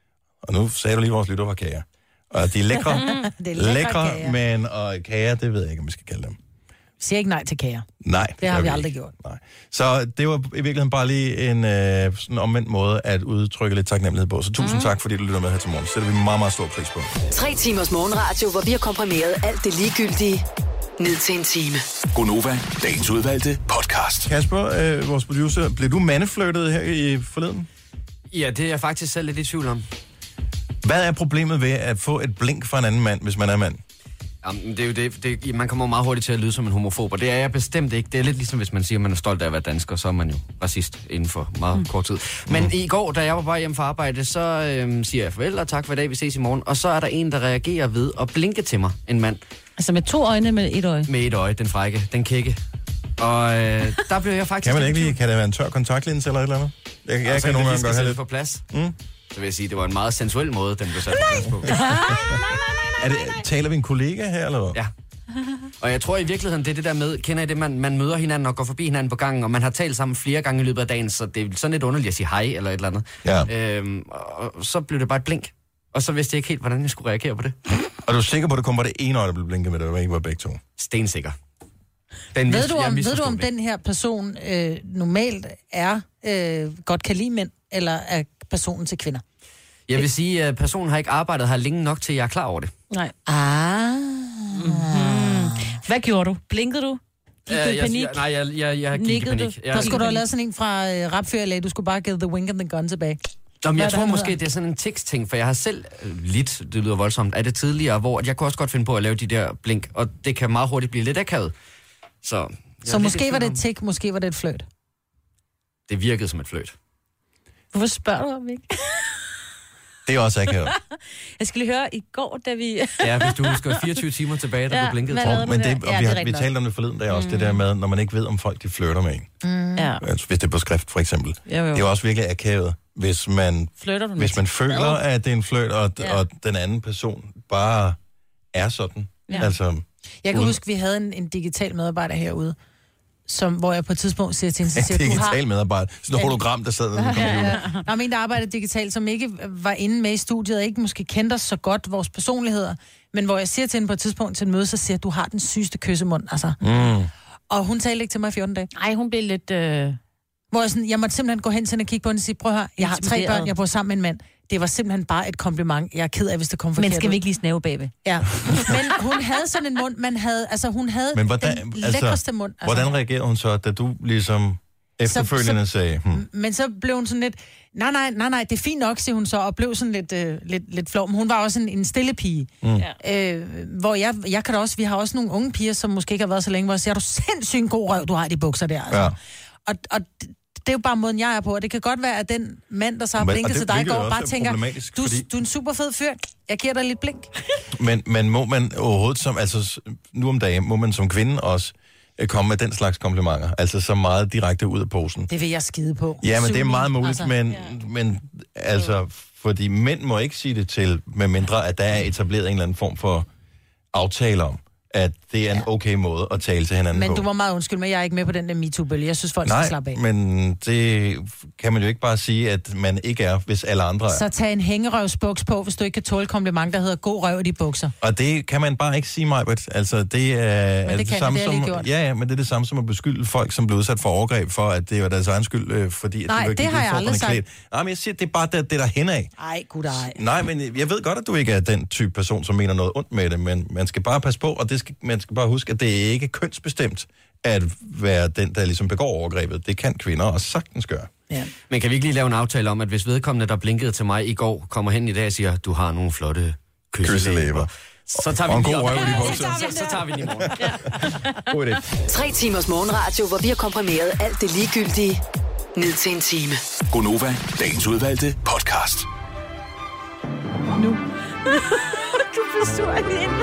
Og nu sagde du lige, at vores lytter var kager. Og de er lækre. det er lækre, lækre kager. Men og kager, det ved jeg ikke, om vi skal kalde dem. Vi siger ikke nej til kager. Nej. Det har vi, vi aldrig ikke. gjort. Nej. Så det var i virkeligheden bare lige en øh, sådan omvendt måde at udtrykke lidt taknemmelighed på. Så tusind mm. tak, fordi du lytter med her til morgen. Så sætter vi meget, meget stor pris på. Tre timers morgenradio, hvor vi har komprimeret alt det ligegyldige ned til en time. Gonova, dagens udvalgte podcast. Kasper, øh, vores producer, blev du mandeflirtet her i forleden? Ja, det er jeg faktisk selv lidt i tvivl om. Hvad er problemet ved at få et blink fra en anden mand, hvis man er mand? Jamen, det er jo det, det, man kommer meget hurtigt til at lyde som en homofob, og det er jeg bestemt ikke. Det er lidt ligesom, hvis man siger, at man er stolt af at være dansker, så er man jo racist inden for meget mm. kort tid. Men mm. i går, da jeg var bare hjemme fra arbejde, så øhm, siger jeg farvel og tak for i dag, vi ses i morgen. Og så er der en, der reagerer ved at blinke til mig, en mand. Altså med to øjne, med et øje? Med et øje, den frække, den kække. Og øh, der blev jeg faktisk... Kan man ikke lige, kan det være en tør kontaktlinse eller et eller andet? Jeg, jeg, jeg kan nogle gange godt have lidt på plads. Mm. Så vil jeg sige, det var en meget sensuel måde, den blev sat på plads på. Er det, taler vi en kollega her, eller hvad? Ja. Og jeg tror i virkeligheden, det er det der med, kender I det, man, man møder hinanden og går forbi hinanden på gangen, og man har talt sammen flere gange i løbet af dagen, så det er sådan lidt underligt at sige hej eller et eller andet. Ja. Øhm, og så blev det bare et blink. Og så vidste jeg ikke helt, hvordan jeg skulle reagere på det. Og du er sikker på, at det kun var det ene øje, der blev blinket med det, og ikke var begge to? Stensikker. Den ved, du om, ved du, om den her person øh, normalt er øh, godt kan lide mænd, eller er personen til kvinder? Jeg vil sige, at personen har ikke arbejdet her længe nok til, at jeg er klar over det. Nej. Ah. Mm-hmm. Hvad gjorde du? Blinkede du? Gik uh, du i jeg, panik? Jeg, nej, jeg, jeg, jeg gik i panik. Jeg, Der skulle du have lavet sådan en fra uh, Rapfyr, du skulle bare give the wink and the gun tilbage. Nå, men jeg Hvad tror der måske, hedder? det er sådan en tekstting, for jeg har selv øh, lidt, det lyder voldsomt, af det tidligere, hvor jeg kunne også godt finde på at lave de der blink, og det kan meget hurtigt blive lidt akavet. Så, Så måske var det et tik, måske var det et fløjt. Det virkede som et fløjt. Hvorfor spørger du om ikke? Det er også akavet. Jeg skal lige høre, i går, da vi... Ja, hvis du husker fireogtyve timer tilbage, da Ja, du blinkede. hvad Tror. lavede du Men det, der? og Ja, vi, det er har, vi rigtigt talte om det forleden dag også, mm. det der med, når man ikke ved, om folk de flirter med en. Mm. Ja. Altså, hvis det er på skrift, for eksempel. Jo, jo. Det er jo også virkelig akavet, hvis man, Flirter du hvis man føler, at det er en flirt, og, Ja. og den anden person bare er sådan. Ja. Altså, Jeg kan uden- huske, vi havde en, en digital medarbejder herude, som, hvor jeg på et tidspunkt siger til hende, så siger, du har... digital medarbejder. Sådan et hologram, der sad ved den computer. Der var en, der arbejdede digitalt, som ikke var inde med i studiet, og ikke måske kendte os så godt, vores personligheder. Men hvor jeg siger til hende på et tidspunkt til en møde, så siger jeg, du har den sygeste kyssemund, altså. Mm. Og hun talte ikke til mig i fjorten dage. Nej, hun blev lidt... Øh... Hvor jeg, sådan, jeg måtte simpelthen gå hen til hende og kigge på hende og sige, prøv at høre, jeg har tre børn, jeg bor sammen med en mand. Det var simpelthen bare et kompliment. Jeg er ked af, hvis det kom forkert. Men skal vi ikke lige snæve bagved? Ja. Men hun havde sådan en mund, man havde, altså hun havde Men hvordan, den altså, lækreste mund. Altså. Hvordan reagerede hun så, da du ligesom efterfølgende så, så, sagde... Hmm. Men så blev hun sådan lidt, nej, nej, nej, nej, det er fint nok, siger hun så, og blev sådan lidt, øh, lidt, lidt flov. Men hun var også en, en stille pige. Mm. Øh, hvor jeg, jeg kan da også, vi har også nogle unge piger, som måske ikke har været så længe, hvor jeg siger, du sindssygt en god røv, du har i de bukser der. Altså. Ja. Og, og det er jo bare måden, jeg er på, og det kan godt være, at den mand, der så har blinket til dig i går, bare tænker, du, fordi... du er en super fed fyr, jeg giver dig lidt blink. Men, men må man overhovedet som, altså nu om dagen, må man som kvinde også komme med den slags komplimenter, altså så meget direkte ud af posen? Det vil jeg skide på. Ja, men det er meget muligt, altså, men, ja. men altså, fordi mænd må ikke sige det til, med mindre at der er etableret en eller anden form for aftale om, at det er en okay måde at tale til hinanden men på. Men du var meget undskyld, men jeg er ikke med på den der MeToo-bølge. Jeg synes, folk Nej, skal slappe af. men det kan man jo ikke bare sige, at man ikke er, hvis alle andre er. Så tag en hængerøvsbuks på, hvis du ikke kan tåle kompliment, der hedder god røv i de bukser. Og det kan man bare ikke sige, Majbert. Altså, det er, men det, det, det samme jeg, det som... gjort. Ja, ja, men det er det samme som at beskylde folk, som blev udsat for overgreb, for at det var deres egen skyld, øh, fordi... Nej, at de det har jeg aldrig sagt. Nej, men jeg siger, det er bare det, det der henad. Ej, gud ej. Nej, men jeg ved godt, at du ikke er den type person, som mener noget ondt med det, men man skal bare passe på, og det skal, man skal bare huske, at det er ikke kønsbestemt at være den, der ligesom begår overgrebet. Det kan kvinder også sagtens gøre. Ja. Men kan vi ikke lige lave en aftale om, at hvis vedkommende, der blinkede til mig i går, kommer hen i dag og siger, du har nogle flotte kysselæber, så tager vi en den god røv i så, så, så tager vi den i morgen. Ja. God idé. Tre timers morgenradio, hvor vi har komprimeret alt det ligegyldige ned til en time. Gonova, dagens udvalgte podcast. Nu. Du blev sur igen.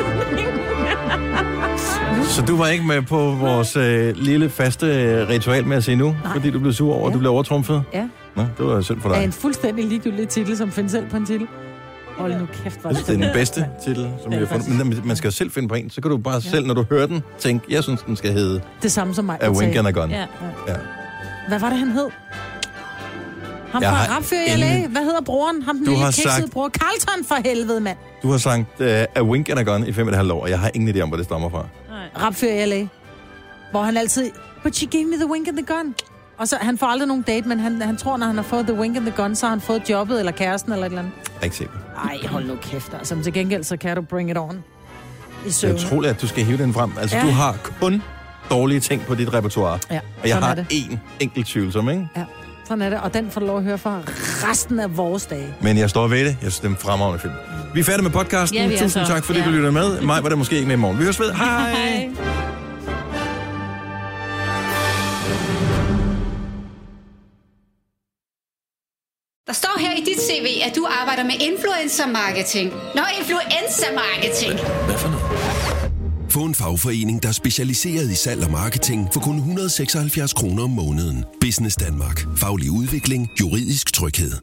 Så du var ikke med på vores øh, lille faste øh, ritual med at sige nu, nej, fordi du blev sur over, ja, at du blev overtrumfet? Ja. Nå, det var synd for dig. Det er en fuldstændig ligegyldig titel, som findes selv på en titel. Hold nu kæft, hvor det er den bedste titel, som jeg har fundet. Men man skal jo selv finde på en, så kan du bare ja. selv, når du hører den, tænke, jeg synes, den skal hedde... Det samme som mig. A Wink and a Gun. Ja. Ja. Hvad var det, han hed? Ham jeg fra Rapfyr i L A. Hvad hedder broren? Ham den lille kiksede sagt... bror. Carlton, for helvede, mand. Du har sagt uh, A Wink and a Gun i fem og et halvt år, og jeg har ingen idé om, hvor det stammer fra. Rapfyr i L A. Hvor han altid... But she gave me the wink and the gun. Og så, han får aldrig nogen date, men han, han tror, når han har fået the wink and the gun, så har han fået jobbet, eller kæresten, eller et eller andet. Ikke sikkert. Ej, hold nu kæft, altså. Men til gengæld, så kan du bring it on. I søvn. Det er utroligt, at du skal hive den frem. Altså, ja. Du har kun dårlige ting på dit repertoire. Ja, og jeg har én enkelt tvivlsom, ikke? Ja, sådan er det. Og den får du lov at høre for resten af vores dage. Men jeg står ved det. Jeg synes, det er en fremragende film. Vi er færdige med podcasten. Ja, Tusind så. tak, fordi ja. du lytter med. Mig var det måske ikke med i morgen. Vi høres ved. Hej! Hej. Der står her i dit C V, at du arbejder med influencer-marketing. Nå, influencer-marketing. Hvad for noget? Få en fagforening, der er specialiseret i salg og marketing for kun et hundrede og seksoghalvfjerds kroner om måneden. Business Danmark. Faglig udvikling. Juridisk tryghed.